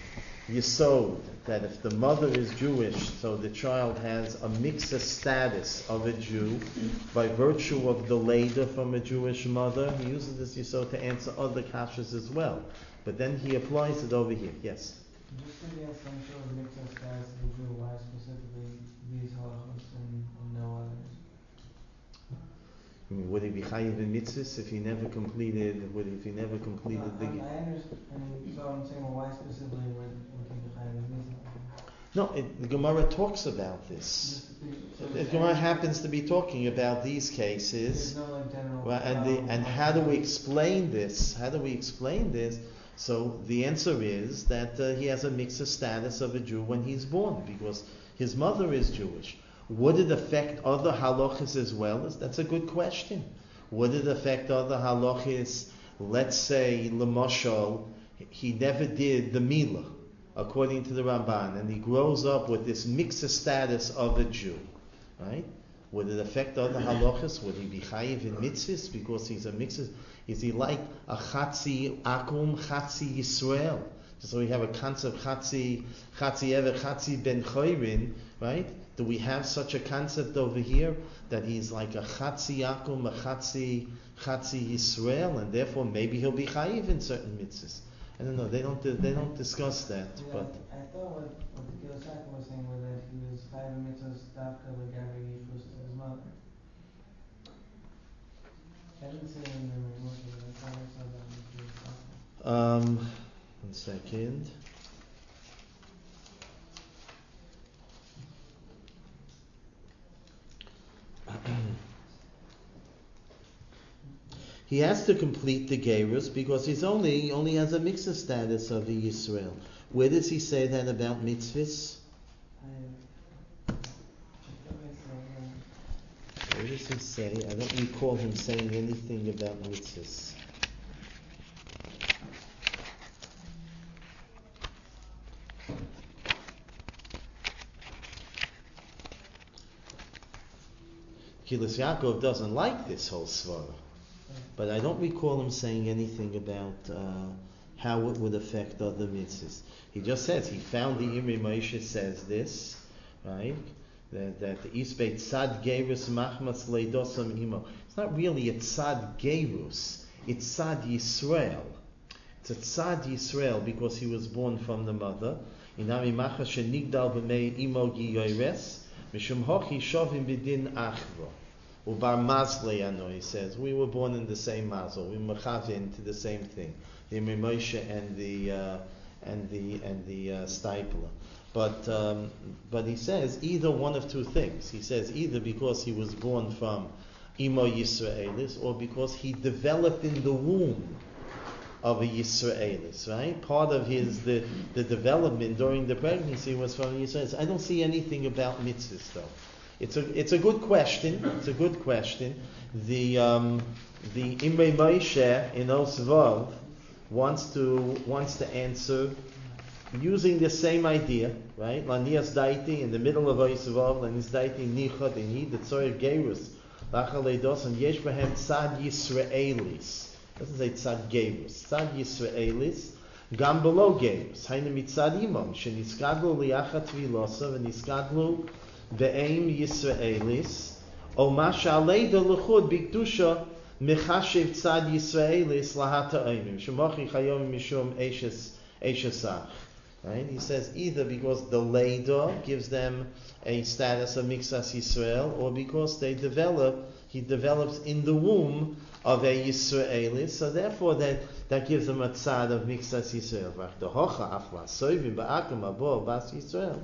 yesod that if the mother is Jewish, so the child has a mixed status of a Jew by virtue of the later from a Jewish mother. He uses this yesod to answer other kashas as well, but then he applies it over here. Yes. Just to get some sort of mixed status of a Jew, why specifically these halachos and, and no others? I mean, would he be chayiv in mitzvahs if he never completed? Would he, if he never completed no, the? I, I understand. I mean, so I'm saying, well, why specifically would would he be chayiv in mitzvahs? No, it, the Gemara talks about this. So The Gemara happens to be talking about these cases, there's no like general. well, and the, and how do we explain this? How do we explain this? So the answer is that uh, he has a mixed status of a Jew when he's born, because his mother is Jewish. Would it affect other halachas as well? That's a good question. Would it affect other halachas? Let's say, Lamashal, he never did the milah, according to the Ramban, and he grows up with this mixed status of a Jew, right? Would it affect other halachas? Would he be chayiv in mitzvahs because he's a mixed? Is he like a chatzi akum, chatzi Yisrael? So we have a concept chatzi, chatzi ever, chatzi ben chayrin, right? Do we have such a concept over here that he's like a chatzi akum, a chatzi, chatzi Yisrael, and therefore maybe he'll be chayiv in certain mitzvahs? I don't know. They don't. They don't discuss that. Yeah, but I thought what, what mitzvahs dafka legabe yifus to his mother. I didn't say in the remote, but I thought I saw that in the Jewish Bible. Um, one second. He has to complete the Gerus because he's only he only has a mixed status of the Yisrael. Where does he say that about mitzvahs? I, I thought I saw that. Where does he say? I don't recall him saying anything about mitzvahs. Kilis Yaakov doesn't like this whole svara, but I don't recall him saying anything about uh, how it would affect other mitzvahs. He just says he found the Imri Moshe says this, right? That, that the Isbeit Tzad Gerus Machmas Leidosam Imo. It's not really a Tzad Gerus, it's Tzad Yisrael. It's a Tzad Yisrael because he was born from the mother. Inami Machas Shenigdal B'mei Imo Giyoires Mishum Hochi Shovim B'din Achva. Ubar Mazle Ano, he says, we were born in the same mazel. We mechavin to the same thing. The Imri Moshe and the uh, and the and the uh, Stipler. But um, but he says either one of two things. He says either because he was born from Imo Yisraelis, or because he developed in the womb of a Yisraelis, right? Part of his the, the development during the pregnancy was from Yisraelis. I don't see anything about mitzvahs though. It's a it's a good question. It's a good question. The um, the Imrei Moshe in Osvav wants to wants to answer using the same idea, right? Lanias daiti in the middle of Osvav, Lanias daiti nichad in he the tzoyer gerus lachaledos and yesh behem tzad Yisraelis. Doesn't say tzad gerus. Tzad Yisraelis gam below gerus. Hainu mitzad imam sheniskadlu liachat tvilosa v'niskadlu Be'eim Yisraelis, O Masha Aleida L'chud Bikdusha Mechashev Tzad Yisraelis Lahata Oimim Shemochi Chayom Mishum Eishes Eishesach. Right? He says either because the Leida gives them a status of Mixas Yisrael, or because they develop, he develops in the womb of a Yisraelis, so therefore that, that gives them a tzad of Mixas Yisrael. V'achtohocha afla soivim ba'akum abo bas Yisrael.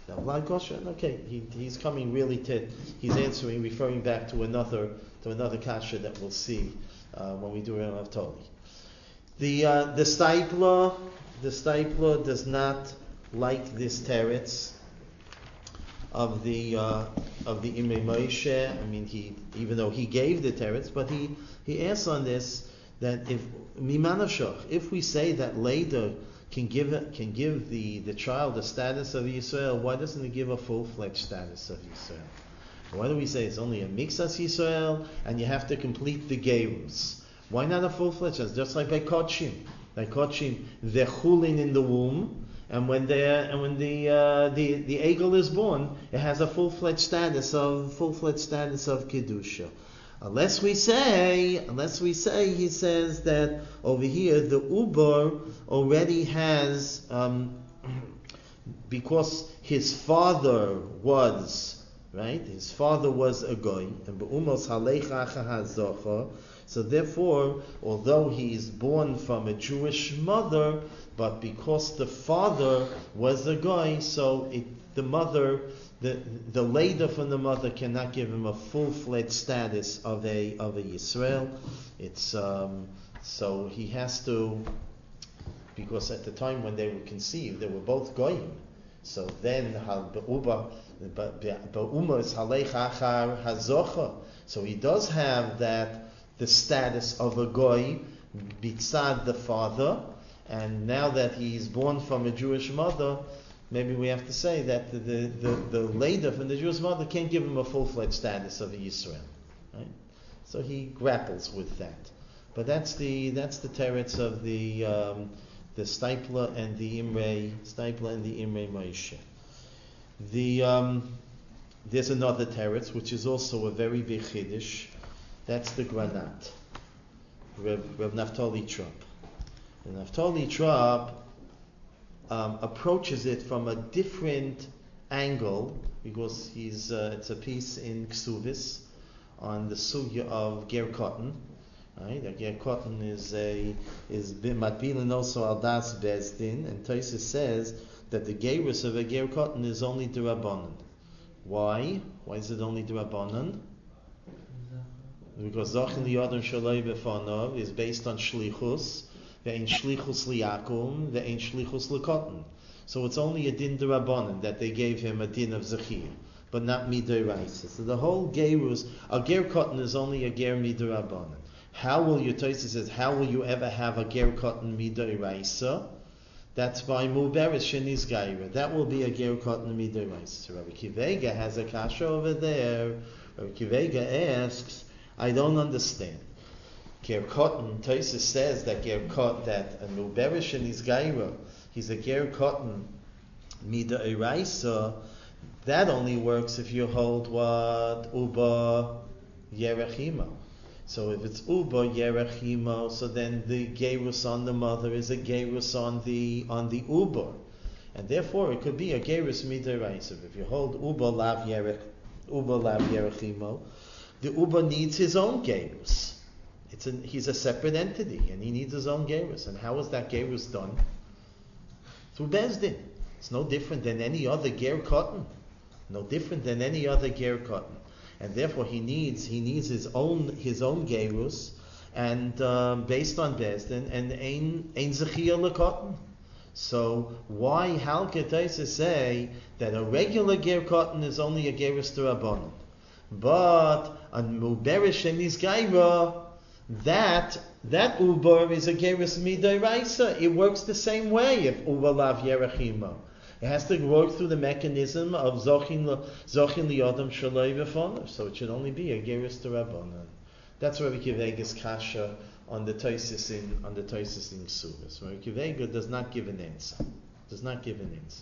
Okay, he, he's coming really to, he's answering, referring back to another to another kasha that we'll see uh, when we do Rav Toli. The uh, the Stipler, the Stipler does not like this teretz of the uh, of the Imrei Moshe. I mean, he even though he gave the teretz, but he he asks on this that if mimanashach, if we say that later can give it, can give the, the child the status of Yisrael, why doesn't it give a full-fledged status of Yisrael? Why do we say it's only a mixas Yisrael and you have to complete the gerus? Why not a full-fledged? It's just like by Kodshim. By Kodshim, they're chulin in the womb, and when they and when the uh, the the egel is born, it has a full-fledged status of full-fledged status of kedusha. Unless we say, unless we say, he says that over here the uber already has, um, because his father was, right, his father was a goy, and be'umos halecha hazocha, so therefore, although he is born from a Jewish mother, but because the father was a goy, so it, the mother, The the later from the mother cannot give him a full-fledged status of a of a Yisrael. It's um, so he has to, because at the time when they were conceived, they were both goyim. So then ba'uma is halech achar hazocha. So he does have that the status of a goy bitzad the father, and now that he's born from a Jewish mother, maybe we have to say that the the, the, the later from the Jewish mother can't give him a full-fledged status of a Yisrael, right? So he grapples with that. But that's the that's the teretz of the um, the Stipler and the Imrei Stipler and the Imrei Moshe. The um, there's another teretz which is also a very big chiddush. That's the Granat, Reb, Reb Naftali Trop. Reb Naftali Trop Um, approaches it from a different angle, because he's uh, it's a piece in Ksuvis on the sugya of ger cotton. Right, a ger cotton is a is matbilin also al das bezdin, and Tosfos says that the gerus of a ger cotton is only derabanan. Why? Why is it only derabanan? Because Zachin liyadon shaloi b'fanav is based on shlichus, ve'ein shlichus liyakum, ve'ein shlichus likotten. So it's only a din derabanan that they gave him a din of zechir, but not midoraisa. So the whole gerus, a ger cotton is only a ger midorabanan. How will you, Tosfos says, how will you ever have a ger cotton midoraisa? That's by muberes shenis gaira. That will be a ger cotton midoraisa. So Rabbi Kivega has a kasha over there. Rabbi Kivega asks, I don't understand. Ger cotton, Tosfos says that ger cotton, that a muberes shenis gaira, he's a ger cotton midoraisa. That only works if you hold what uba yerechimo. So if it's uba yerechimo, so then the gerus on the mother is a gerus on the on the uba, and therefore it could be a gerus midiraisa. If you hold uba lav yerech uba lav yerechimo, the uba needs his own gerus. It's an, he's a separate entity, and he needs his own gerus. And how is that gerus done? Through bezdin. It's no different than any other ger cotton. No different than any other ger cotton. And therefore he needs he needs his own his own gerus, and um, based on bezdin, and ein ein zechir lekotten. So why how can Tosfos say that a regular ger cotton is only a gerus d'Rabbanan, but a muberes shenis gaira, that that uber is a gerus midoraisa? It works the same way if uber lav yerechimo. It has to work through the mechanism of zochin zochin liyadam shaloi v'fonav. So it should only be a gerus d'Rabbanan. That's Rabbi Kivega's kasha on the Tosfos in on the Tosfos in Ksubas. Rabbi Kivega does not give an answer. Does not give an answer.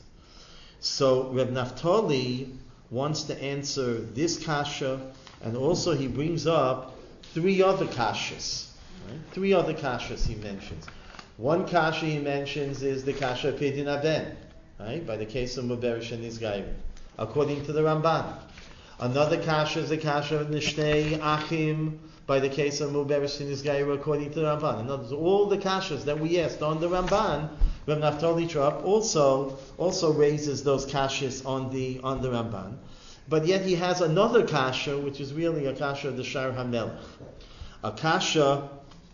So Reb Naftali wants to answer this kasha, and also he brings up three other kashas. Right? Three other kashas he mentions. One kasha he mentions is the kasha pidin aben. Right, by the case of Muberesh and Nizgaira, according to the Ramban. Another kasha is the kasha of Nishtei Achim, by the case of Muberesh and Nizgaira, according to the Ramban. In other words, all the kashas that we asked on the Ramban, Reb Naftali Trop also also raises those kashas on the on the Ramban. But yet he has another kasha, which is really a kasha of the Shar HaMelech, a kasha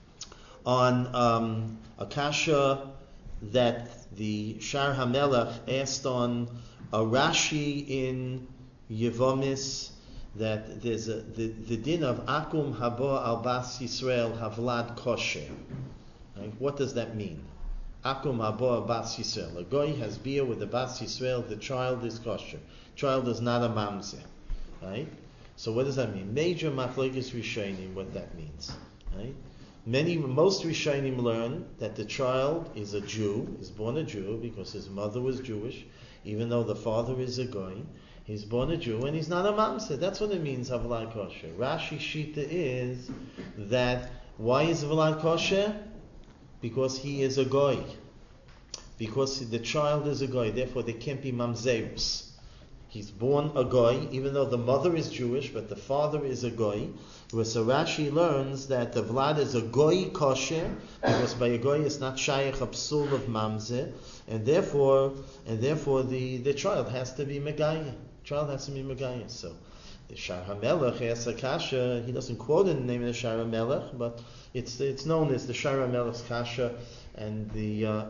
on um, a kasha that the Shar HaMelech asked on a Rashi in Yevomis, that there's a, the, the din of Akum Habo al Bas Yisrael Havlad Kosher. Right? What does that mean? Akum Habo al Bas Yisrael. A goy has beer with the Bas Yisrael, the child is kosher. Child is not a mamzer. Right? So what does that mean? Major Machlokes Rishonim, what that means. Right? Many, most Rishonim learn that the child is a Jew, is born a Jew because his mother was Jewish, even though the father is a goy. He's born a Jew and he's not a mamzer. That's what it means, Havlad Kosher. Rashi Shita is that, why is Havlad Kosher? Because he is a goy. Because the child is a goy, therefore there can't be mamzerus. He's born a goy, even though the mother is Jewish, but the father is a goy. Where so Rashi learns that the Vlad is a goy kosher, because by a goy it's not shaykh a psul of mamzeh, and therefore, and therefore the, the child has to be megayah. Child has to be megayah. So the Shar HaMelech has a kasha. He doesn't quote in the name of the Shar HaMelech, but it's it's known as the Shar HaMelech's kasha, and the uh,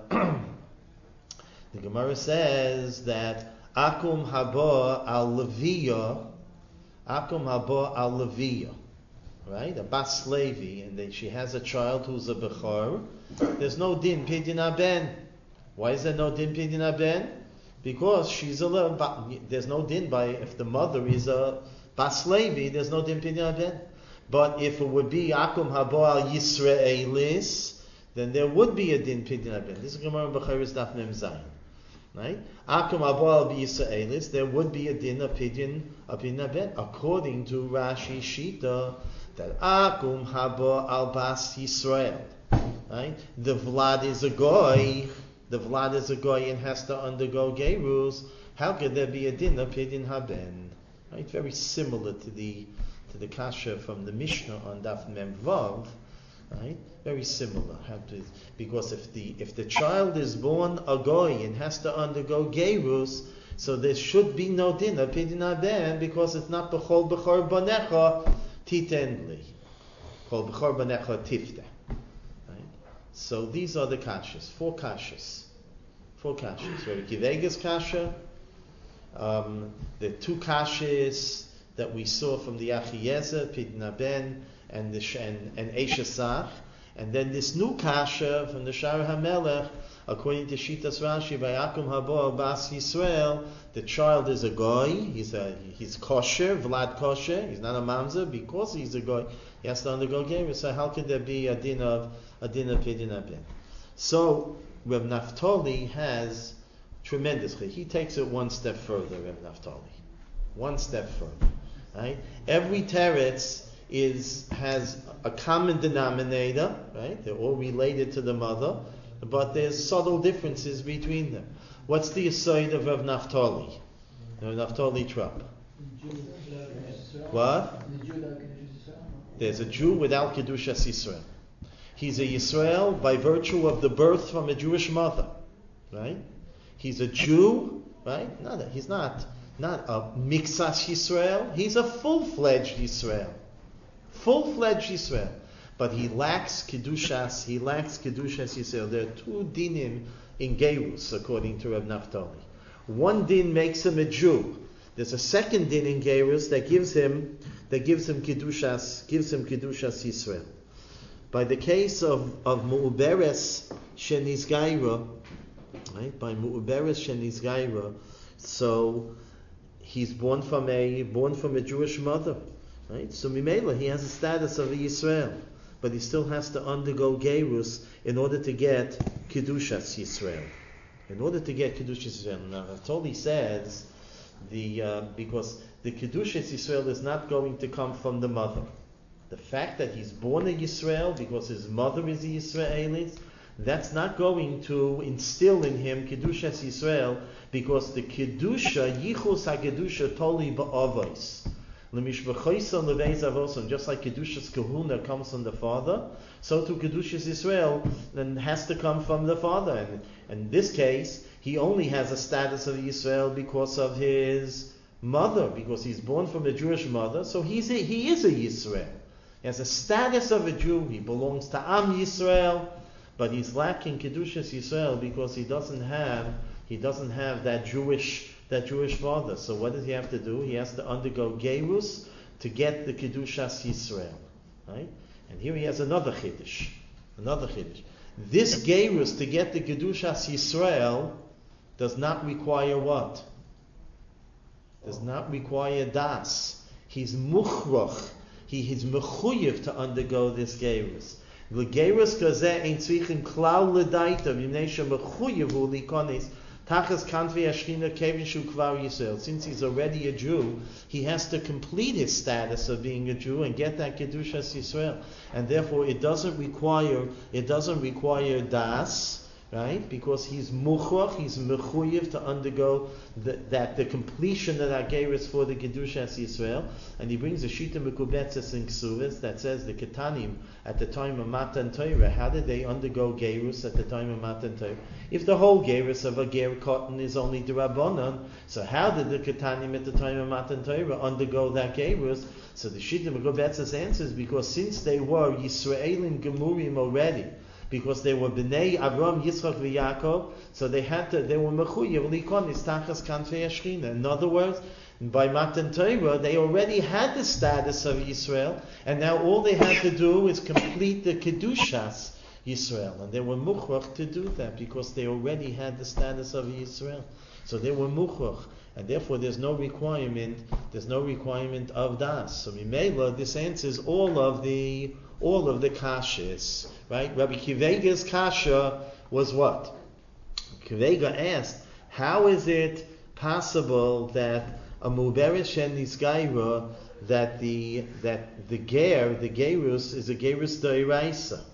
the Gemara says that Akum haba al leviya, Akum haba al leviya, right? A bas levi, and then she has a child who's a bechor. There's no din pidin aben. Why is there no din pidin aben? Because she's a le- there's no din by if the mother is a bas levi. There's no din pidin aben. But if it would be Akum haba al Yisraelis, then there would be a din pidin aben. This is Gemara B'Chayris Daf Mem Zayin. Right? Akum abal b'Yisraelis, there would be a din of pidyon of pidyon according to Rashi Shita, that Akum haba al bas Yisrael. Right? The Vlad is a goy, the Vlad is a goy and has to undergo gerus. How could there be a din of pidyon haben? Right, very similar to the to the kasha from the Mishnah on Daf Mem Vav. Right, very similar. How to, because if the if the child is born a goy and has to undergo gerus, so there should be no din of pidyon haben because it's not b'chol b'chor banecha titenli, b'chol b'chor banecha tifta. Right. So these are the kashas, four kashas, four kashas. Rabbi Kivega's kasha. Um, the two kashas that we saw from the Achiezer, Pidyon haben, and the and, and Eshesach, and then this new kasha from the Shar HaMelech, according to Shitas Rashi, by Akum Habo Bas Yisrael, the child is a goy, he's a he's kosher, Vlad kosher, he's not a mamzer, because he's a goy, he has to undergo gerus. So how could there be a din of a din of Pidyon haben? So Reb Naftali has tremendously. He takes it one step further, Reb Naftali. One step further. Right? Every teretz is has a common denominator, right? They're all related to the mother, but there's subtle differences between them. What's the aside of Reb Naftali? Reb Naftali Trapp. What? There's a Jew without Kedushas Yisrael. He's a Yisrael by virtue of the birth from a Jewish mother. Right? He's a Jew, right? No, he's not not a Miksas Yisrael. He's a full-fledged Yisrael. Full-fledged Yisrael. But he lacks Kedushas, he lacks Kedushas Yisrael. There are two dinim in Gerus, according to Reb Naftali. One din makes him a Jew. There's a second din in Gerus that gives him that gives him Kedushas, gives him Kedushas Yisrael. By the case of, of Mu'uberes Shenizgaira, right, by Mu'uberes Shenizgaira, so he's born from a born from a Jewish mother, right? So Mimela, he has a status of a Yisrael, but he still has to undergo Gerus in order to get Kedushas Yisrael. In order to get Kedushas Yisrael. Now, Naftali says the uh, because the Kedushas Yisrael is not going to come from the mother. The fact that he's born a Yisrael because his mother is a Yisraelis, that's not going to instill in him Kedushas Yisrael, because the Kedusha, Yichus HaKedusha Toli Ba'avos. L'mishbechoisa Leveis Avoson, just like Kedushas Kahuna comes from the father, so too Kedushas Yisrael then has to come from the father. And, and in this case, he only has a status of Yisrael because of his mother, because he's born from a Jewish mother, so he's a, he is a Yisrael. He has a status of a Jew, he belongs to Am Yisrael, but he's lacking Kedushas Yisrael because he doesn't have he doesn't have that Jewish that Jewish father. So what does he have to do? He has to undergo Gerus to get the Kedushas Yisrael. Right? And here he has another Chiddush. Another Chiddush. This Gerus to get the Kedushas Yisrael does not require what? Does not require das. He's muchrach. He is mechuyev to undergo this gerus. The gerus kazeh ain't tzrichen klal ledaita v'nei shemechuyev hu likonis tachas kanvi ashchina kevin shu kvar Yisrael. Since he's already a Jew, he has to complete his status of being a Jew and get that kedushas Yisrael, and therefore it doesn't require it doesn't require das. Right? Because he's muchrach, he's mechuyev to undergo the, that the completion of that gerus for the Kedushas Yisrael. And he brings a shita mekubetzes in Ksuvis that says the Ketanim at the time of Matan Torah, how did they undergo gerus at the time of Matan Torah? If the whole gerus of a ger cotton is only d'Rabbanan, so how did the Ketanim at the time of Matan Torah undergo that gerus? So the shita mekubetzes answers because since they were Yisraelim Gemurim already, because they were Bnei Avram, Yitzchak, v'Yaakov, so they had to, they were mechuyev likonis tachas kanfei Ashchina. In other words, by Matan Torah, they already had the status of Yisrael, and now all they had to do is complete the Kedushas Yisrael, and they were muchrach to do that because they already had the status of Yisrael. So they were muchrach, and therefore there's no requirement, there's no requirement of das. So Mimela, this answers all of the all of the kashas. Right? Rabbi Kivega's kasha was what? Kivega asked, how is it possible that a muberes shen nisgaira, that the that the ger, the gerus is a gerus d'oraisa?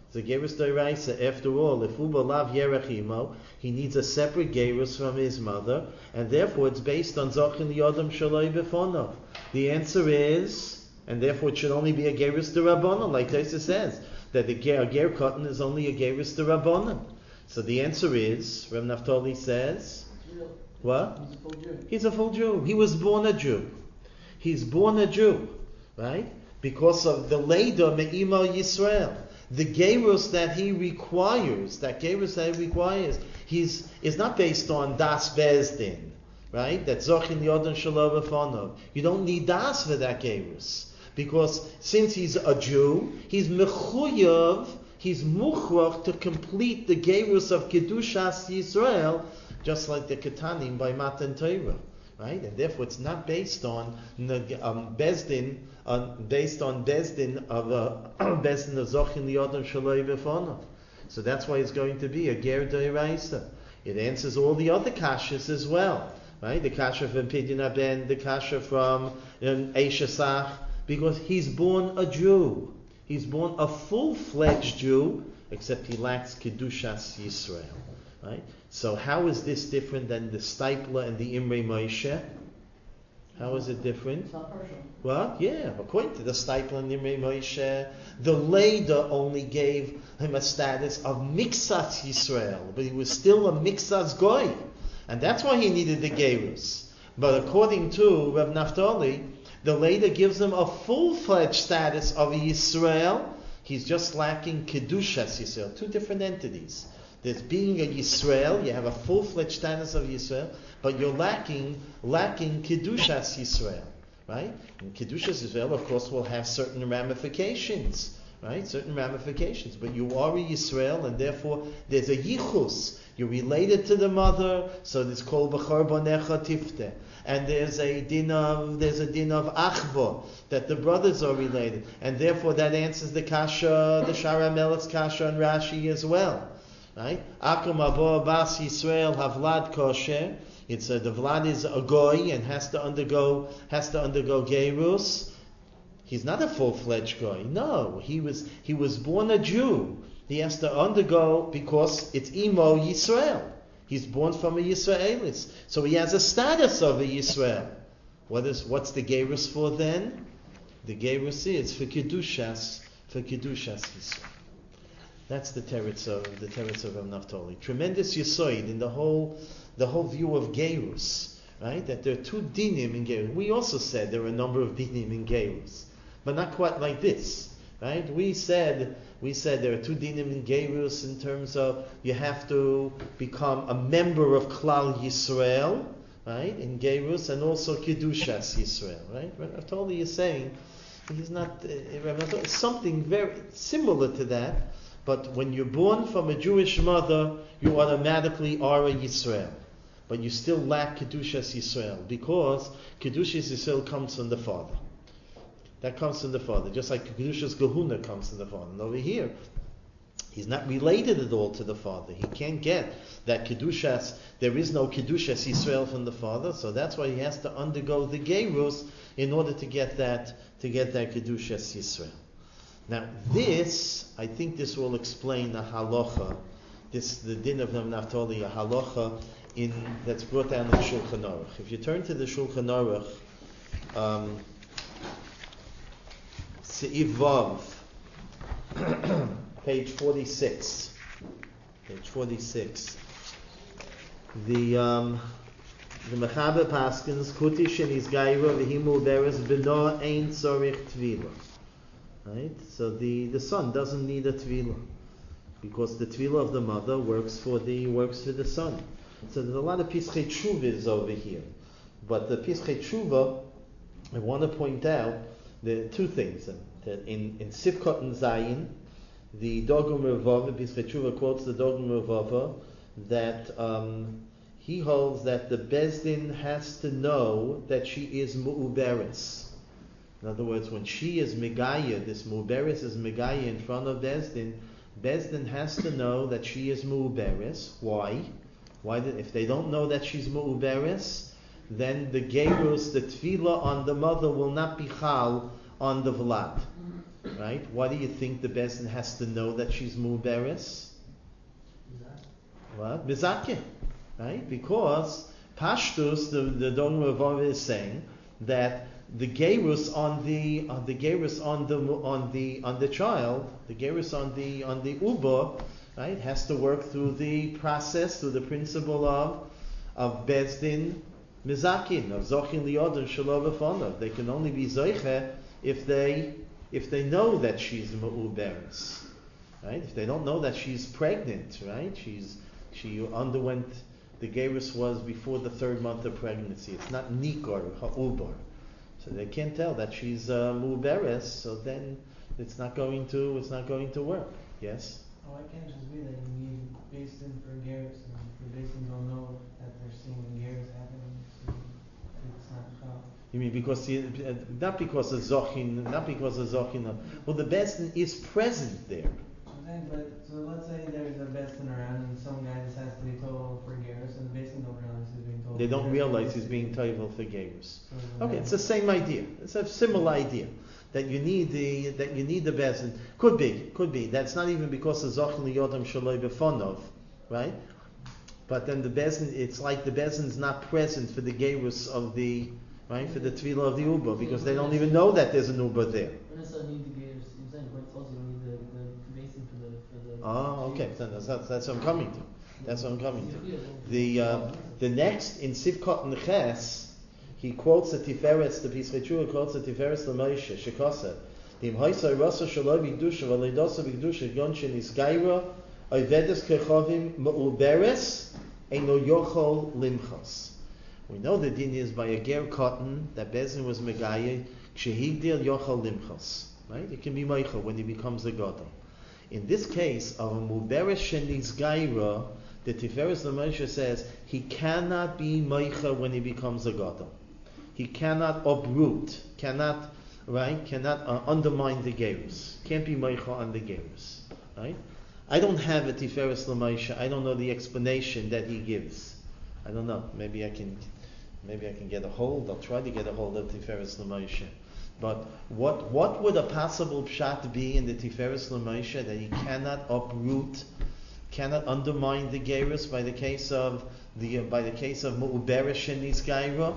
It's a gerus d'oraisa. After all, if uba lav yerech imo, he needs a separate gerus from his mother, and therefore it's based on zachin yodam shaloi befonov. The answer is, and therefore it should only be a gerus d'rabbanan, like Taisa says, that the ger, a ger cotton is only a gerus d'rabbanan. So the answer is, Reb Naftali says, what? He's a full Jew. He's a full Jew. He was born a Jew. He's born a Jew, right? Because of the Leida Me'ima Yisrael. The gerus that he requires, that gerus that he requires, he's is not based on Das Bezdin, right? That Zochin Yodon Shalom Afonov. You don't need Das for that gerus. Because since he's a Jew, he's mechuyav, he's muchrach to complete the gerus of Kedushas Yisrael, just like the Ketanim by Matan Torah, right? And therefore it's not based on um, Bezdin, on, based on Bezdin of uh, Bezdin of Zochin Liyodam Shaloi Befonov. So that's why it's going to be a Ger D'Oraisa. It answers all the other kashas as well, right? The kasha from Pidyon Aben, the kasha from um, Eishasach, because he's born a Jew. He's born a full-fledged Jew, except he lacks Kedushas Yisrael, right? So how is this different than the Stipler and the Imrei Moshe? How is it different? It's not partial. Well, yeah, according to the Stipler and Imrei Moshe, the Leda only gave him a status of Mixas Yisrael, but he was still a Mixas Goy, and that's why he needed the Gerus. But according to Rav Naftali, the Leda gives him a full-fledged status of Yisrael. He's just lacking Kedushas Yisrael, two different entities. There's being a Yisrael, you have a full-fledged status of Yisrael, but you're lacking lacking Kedushas Yisrael, right? And Kedushas Yisrael, of course, will have certain ramifications, right? Certain ramifications, but you are a Yisrael, and therefore there's a Yichus. You're related to the mother, so it's called B'char Bonecha Tifteh. And there's a din of there's a din of achva, that the brothers are related, and therefore that answers the kasha, the Shara Melech's kasha and Rashi as well. Right? Akum avo bas Yisrael havlad kosher. It's a, the vlad is a goy and has to undergo has to undergo gerus. He's not a full-fledged goy. No, he was he was born a Jew. He has to undergo because it's imo Yisrael. He's born from a Yisraelis, so he has a status of a Yisrael. What is what's the gerus for then? The gerus is for kedushas for kedushas Yisrael. That's the teretz of the teretz of Rav Naftali. Tremendous yisoid in the whole the whole view of gerus, right? That there are two dinim in gerus. We also said there are a number of dinim in gerus, but not quite like this, right? We said we said there are two dinim in gerus in terms of you have to become a member of Klal Yisrael, right? In gerus, and also kedushas Yisrael, right? Rav Naftali is saying he's not uh, Rav Naftali, something very similar to that. But when you're born from a Jewish mother, you automatically are a Yisrael. But you still lack Kedushas Yisrael, because Kedushas Yisrael comes from the father. That comes from the father, just like Kedushas Gehuna comes from the father. And over here, he's not related at all to the father. He can't get that Kedushas, there is no Kedushas Yisrael from the father, so that's why he has to undergo the Gerus in order to get that, to get that Kedushas Yisrael. Now this, I think this will explain the halacha, this the din of Naftali, a halacha in that's brought down in the Shulchan Aruch. If you turn to the Shulchan Aruch, um, Seif Vav, page forty-six, page forty-six, the um, the Mechaber Paskins Kutish and his Gaira v'himu beres b'no ein tzorich tvila. Right? So the, the son doesn't need a tvila, because the tvila of the mother works for the works for the son. So there's a lot of pischei tshuvas over here, but the pischei tshuva, I want to point out the two things. That in in Sivkot and Zayin, the Dogum Revava, pischei tshuva quotes the Dogum Revava that um, he holds that the bezdin has to know that she is mu'uberes. In other words, when she is Megaya, this Mu'beres is Megaya in front of Bezdin, Bezdin has to know that she is Mu'beres. Why? Why? Did, if they don't know that she's Mu'beres, then the Gerus, the Tefillah on the mother will not be Chal on the Vlad. right? Why do you think the Bezdin has to know that she's Mu'beres? What? Mizakeh, right? Because Pashtus, the the Don Rav is saying that the gerus on the on the gerus on the on the on the child, the gerus on the on the uba, right, has to work through the process, through the principle of of Bezdin Mizakin, of Zochin Liodin Shalom B'Fonav. They can only be Zoiche if they if they know that she's Mu'uberes, right? If they don't know that she's pregnant, right? She's she underwent the gerus was before the third month of pregnancy. It's not Nikor Ha'ubar, so they can't tell that she's uh, Mu'uberes. So then it's not going to it's not going to work. Yes. Oh, why can't it just be that you need Basin for Garrus, and the Basin don't know that they're seeing Garrus happening, so it's not Chal. You mean because the, uh, not because of Zochin, not because of Zochin. uh, Well, the Bezdin is present there. Okay, but so let's say there's a Basin around and some guy decides to be told for Garrus, and the Basin don't realize he's being told. They for don't Garrus, realize so he's being toivel for gerus. so Okay, then- it's the same idea. It's a similar idea that you need the that you need the Bezdin. Could be, could be. That's not even because of Zochin Liyodam Shaloi B'Fonov, right? But then the Bezdin, it's like the Bezdin's not present for the gerus of the right for the tefillah of the uba because they don't even know that there's an uba there. We don't necessarily need the gators. You're saying what also you need the, the basin for the for the. Oh, okay. Then that's, that's that's what I'm coming to. That's what I'm coming to. The uh, the next in Sivkot Neches, he quotes the Tiferes, the Pesach Chua quotes the Tiferes LaMoshe Shekasa. Im Haisa Rasa Shaloi B'Kedusha V'Leidosa B'Kedusha Yonshin Isgaira Oivedes Kechovim Ma'uberes Eino Yochol Limchos. We know the din is by a ger cotton that Bezin was Megaya Kshehigdil Yochol Limchos. Right? It can be Meichel when he becomes a Gadol. In this case of a Muberes Shenizgaira, the Tiferes LaMoshe says he cannot be Meichel when he becomes a Gadol. He cannot uproot, cannot, right, cannot uh, undermine the gerus. Can't be meicha on the gerus, right? I don't have a Tiferes LaMoshe. I don't know the explanation that he gives. I don't know. Maybe I can, maybe I can get a hold. I'll try to get a hold of Tiferes LaMoshe. But what what would a possible pshat be in the Tiferes LaMoshe that he cannot uproot, cannot undermine the gerus by the case of the uh, by the case of Mu'uberesh and Nizgaira?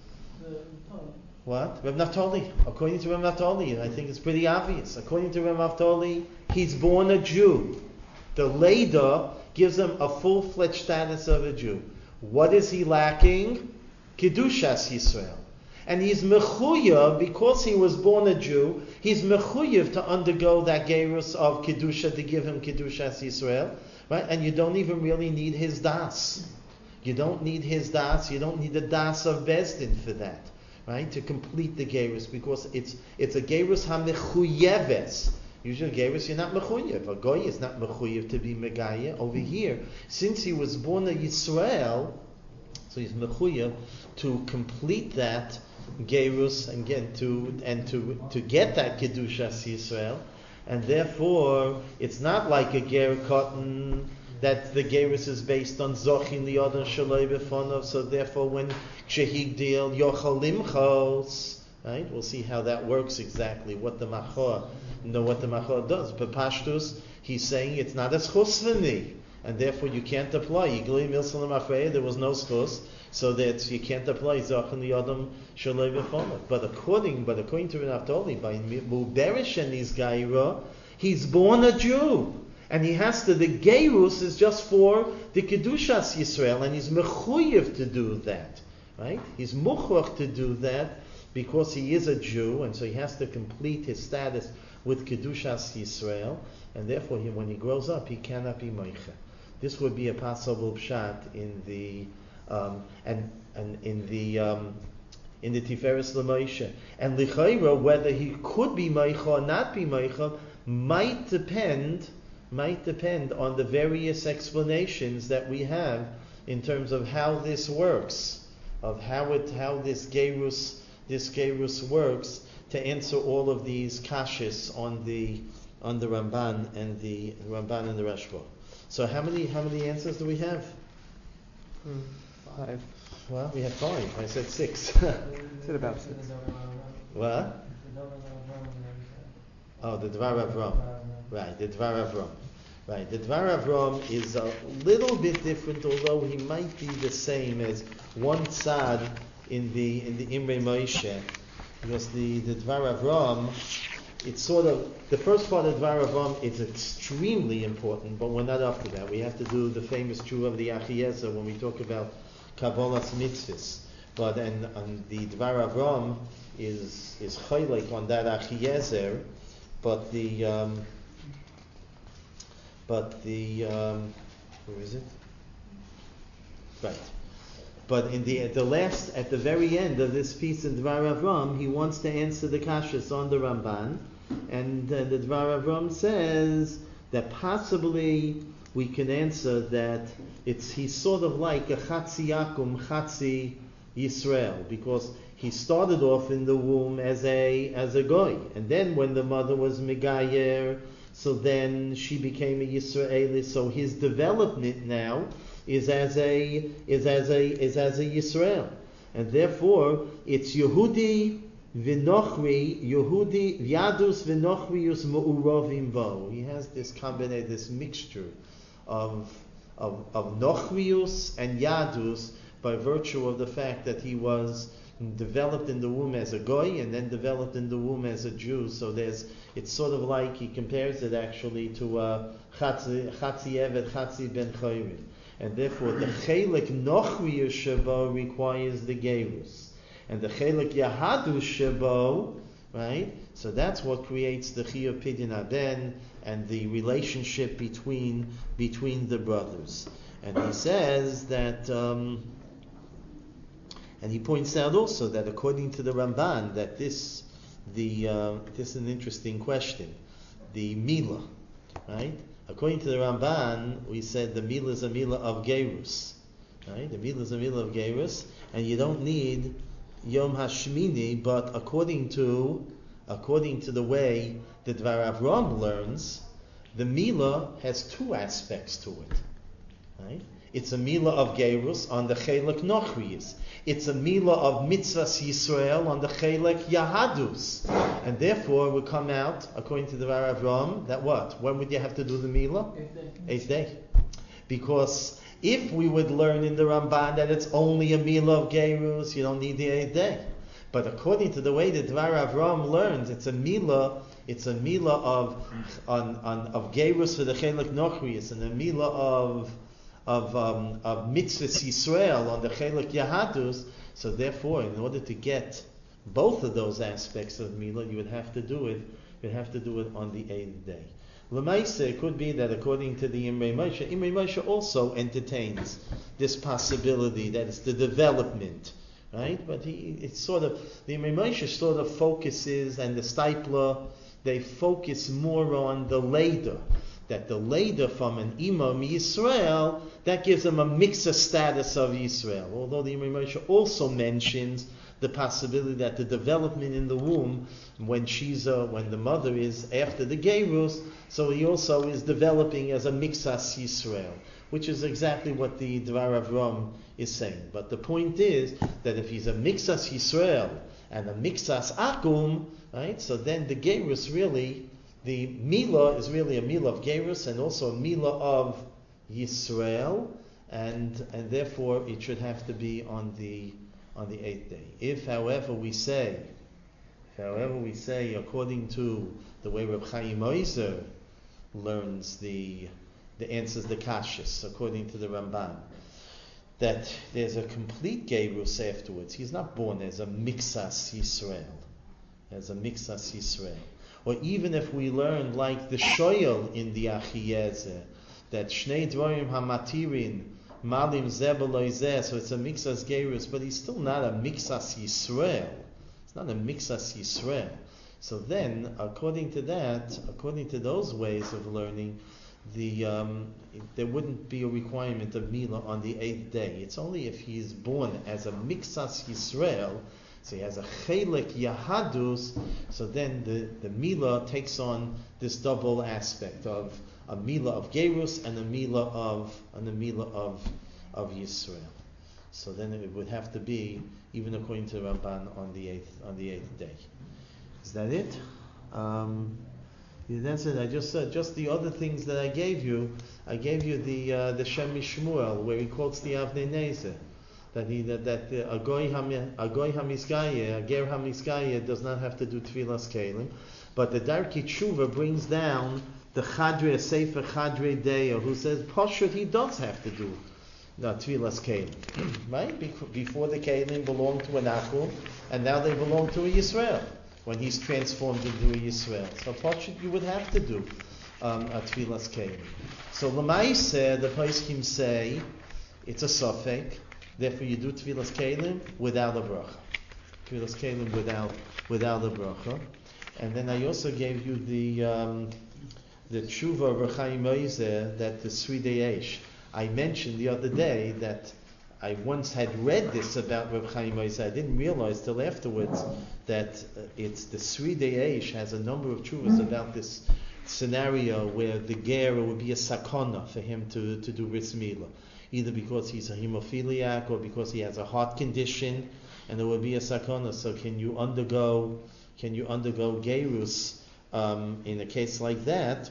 What? Reb Naftali. According to Reb Naftali, I think it's pretty obvious. According to Reb Naftali, he's born a Jew. The Leda gives him a full-fledged status of a Jew. What is he lacking? Kedushas Yisrael. And he's mechuyev, because he was born a Jew, he's mechuyev to undergo that gerus of Kedusha, to give him Kedushas Yisrael. Right? And you don't even really need his das. You don't need his das. You don't need the das of Bezdin for that, right? To complete the gerus, because it's it's a gerus hamechuyeves. Usually, gerus you're not mechuyev. A goy is not mechuyev to be megaya. Over here, since he was born a Yisrael, so he's mechuyev to complete that gerus and get to and to to get that kedushas Yisrael, and therefore it's not like a ger cotton that the gerus is based on Zochin Liodon Shaloi B'Fonov, so therefore when Shehigdil Yochal Limchos, right? We'll see how that works exactly, what the Machor, know what the Machor does. But Pashtus, he's saying it's not a schus v'ni, and therefore you can't apply. Yigli Milsalam Afreya, there was no schus, so that you can't apply Zochin Liodon Shaloi B'Fonov. But according, but according to Naftali, by Muberesh and Nizgaira, he's born a Jew. And he has to, the gerus is just for the Kedushas Yisrael, and he's mechuyev to do that, right? He's muchach to do that because he is a Jew, and so he has to complete his status with Kedushas Yisrael, and therefore he, when he grows up, he cannot be meicha. This would be a possible pshat in the um, and and in the um, in the Tiferes LaMoshe. And lichayra, whether he could be meicha or not be meicha, might depend. might depend on the various explanations that we have in terms of how this works, of how it, how this gerus, this gerus works, to answer all of these kashis on the on the Ramban and the Ramban and the Rashba. So how many how many answers do we have? Hmm, five. Well, we have five. I said six. Said about six. What? Oh, the Dvar Avram. Right, the Dvar Avram. Right, the Dvar Avram is a little bit different, although he might be the same as one tzad in the in the Imre Moshe, because the the Dvar Avram, it's sort of the first part of Dvar Avram is extremely important, but we're not up to that. We have to do the famous Tshuva of the Achiezer when we talk about Kabbalas Mitzvahs. But and, and the Dvar Avram is is chaylik on that Achiezer, but the um, but the um, where is it? Right. But in the at the last at the very end of this piece in Dvar Avram, he wants to answer the kashas on the Ramban, and uh, the Dvar Avram says that possibly we can answer that it's he's sort of like a Chatzi Yakum, Chatzi Yisrael, because he started off in the womb as a as a goy, and then when the mother was Megayer, so then she became a Yisraeli. So his development now is as a is as a is as a Yisrael, and therefore it's Yehudi v'nochri Yehudi Yadus v'nochrius me'urovim bo. He has this combination, this mixture of of of nochrius and Yadus by virtue of the fact that he was developed in the womb as a goy and then developed in the womb as a Jew. So there's, it's sort of like he compares it actually to uh, Chatzi Eved, Chatzi Ben Chayrin. And therefore the Chelik Nochrius Shebo requires the Gerus. And the Chelik Yahadus Shebo, right? So that's what creates the Chiyuv Pidyon Aben and the relationship between between the brothers. And he says that um, and he points out also that according to the Ramban, that this, the uh, this is an interesting question, the Mila, right? According to the Ramban, we said the Mila is a Mila of Gerus, right? The Mila is a Mila of Gerus, and you don't need Yom Hashmini, but according to according to the way the Dvar Avram learns, the Mila has two aspects to it, right? It's a Mila of Gerus on the Chelek Nochrius. It's a Mila of Mitzvahs Yisrael on the Chelek Yahadus. And therefore will come out, according to the Dvar Avram, that what? When would you have to do the Mila? Eighth day. Eighth day. Because if we would learn in the Ramban that it's only a Mila of Gerus, you don't need the eighth day. But according to the way the Dvar Avram learns, it's a Mila, it's a Mila of on, on of Gerus for the Chelek Nochrius, and a Mila of of um, of Mitzvahs Yisrael on the Chelek Yahadus. So therefore, in order to get both of those aspects of Mila, you would have to do it. You'd have to do it on the eighth day. L'maisa, it could be that according to the Imre Moshe, Imre Moshe also entertains this possibility that it's the development, right? But he, it's sort of the Imre Moshe sort of focuses, and the Steipler, they focus more on the Leder. That the Leder from an Imam Yisrael, that gives them a mixed status of Yisrael. Although the Imre Moshe also mentions the possibility that the development in the womb, when she's uh, when the mother is after the Gerus, so he also is developing as a Mixas Yisrael, which is exactly what the Dvar Avram is saying. But the point is that if he's a Mixas Yisrael and a Mixas Akum, right, so then the Gerus really, the Mila is really a Mila of Gerus and also a Mila of Yisrael, and and therefore it should have to be on the on the eighth day. If, however, we say, if, however, we say, according to the way Reb Chaim Oizer learns the the answers the kashas, according to the Ramban, that there's a complete Gerus afterwards. He's not born as a Mixas Yisrael, as a Mixas Yisrael. Or even if we learn like the Shoyel in the Achiezer, that Shnei Dvarim HaMatirin Malim Zebeloi Zeh, so it's a Mixas Gerus, but he's still not a Mixas Yisrael. It's not a Mixas Yisrael. So then, according to that, according to those ways of learning, the um, there wouldn't be a requirement of Mila on the eighth day. It's only if he is born as a Mixas Yisrael, so he has a Chelek Yahadus, so then the, the Mila takes on this double aspect of a Mila of Gerus and a Mila of and a Mila of of Yisrael. So then it would have to be, even according to Ramban, on the eighth on the eighth day. Is that it? Um, Yeah, that's it. I just said just the other things that I gave you. I gave you the uh, the Shem Mishmuel where he quotes the Avnei Nezer, that he that that the Agoy Ham Agoy Hamiskaya, Ager Hamiskaya does not have to do Tfilas Kelim, but the Darki Tshuva brings down the Chadre Sefer Chadre Deya who says Pashut he does have to do the Tfilas Kelim, right? Before the Kelim belonged to an Akum, and now they belong to a Yisrael. When he's transformed into a Yisrael. So Pashut you would have to do um, a Tfilas Kelim. So L'maiseh, the Poskim say, it's a Safek, therefore you do Tfilas Kelim without a bracha. Tfilas Kelim without, without a bracha. And then I also gave you the um, the Tshuva of Reb Chaim Oizer, that the Sridei Eish. I mentioned the other day that I once had read this about Reb Chaim Oizer. I didn't realize till afterwards that uh, it's the Sridei Eish has a number of chuvas about this scenario where the ger would be a sakana for him to, to do Bris Milah, either because he's a hemophiliac or because he has a heart condition, and there would be a sakana. So can you undergo can you undergo gerus um, in a case like that?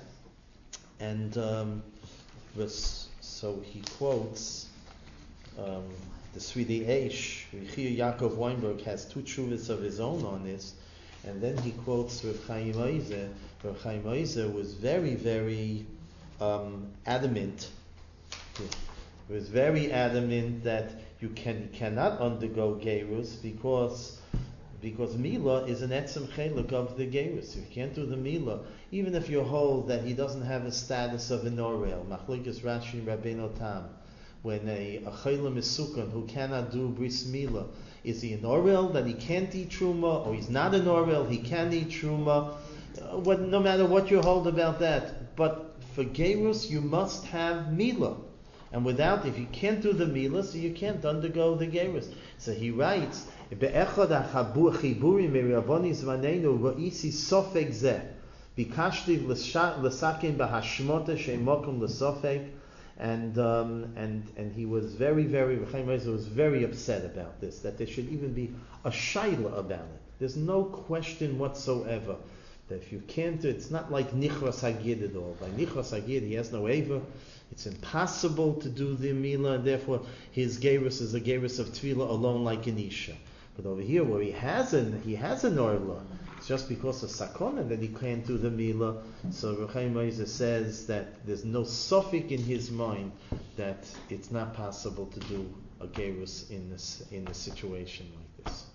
And um, this, so he quotes. Um, the Sridei Eish, Rechia Yaakov Weinberg, has two chuvas of his own on this, and then he quotes Reb Chaim Oizer. Reb Chaim Oizer was very, very um, adamant. He was very adamant that you can cannot undergo gerus because because Milah is an etzem cheluk of the gerus. You can't do the Milah, even if you hold that he doesn't have a status of an orel. Machlokes Rashi and Rabbeinu Tam. When a, a chayla misukan who cannot do bris milah, is he an orel that he can't eat truma, or he's not an orel, he can eat truma? Uh, what, no matter what you hold about that, but for gerus you must have milah, and without, if you can't do the milah, so you can't undergo the gerus. So he writes, "Be'echad ha'chiburim me'Raboni zvanenu ra'isi sofek zeh, bikashtiv l'sakin b'hashmota she'mokum l'sofek." And um, and and he was very, very, Chaim Oizer was very upset about this, that there should even be a shaila about it. There's no question whatsoever that if you can't do it, it's not like Nichras Hagid at all. By Nichras Hagid, he has no Eva. It's impossible to do the Milah, and therefore his gerus is a gerus of Tefillah alone like an Isha. But over here, where he has an, he has an Orla, it's just because of Sakona that he can't do the Milah. So Reb Chaim Oizer says that there's no suffix in his mind that it's not possible to do a gerus in this in a situation like this.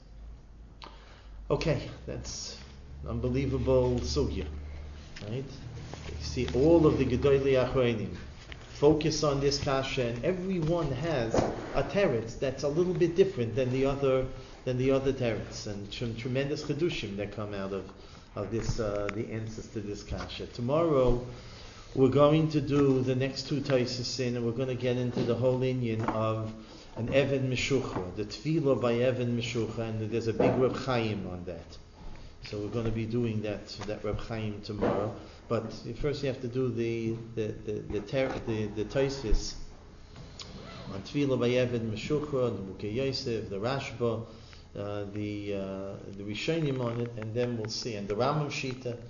Okay, that's unbelievable sugya, right? You see all of the Gedolei Achronim focus on this kasha, and everyone has a teretz that's a little bit different than the other than the other teretz, and some tremendous chedushim that come out of of this uh, the answers to this kasha. Tomorrow we're going to do the next two taisis in, and we're going to get into the whole inyan of an Even Meshucha, the Tefillah by Even Meshucha, and there's a big Reb Chaim on that. So we're going to be doing that that Reb Chaim tomorrow. But first you have to do the the the the ter- the, the taisis on Tefillah by Even Meshucha, the Bukei Yosef, the Rashba, uh, the uh, the Rishonim on it, and then we'll see, and the Rambam Shita.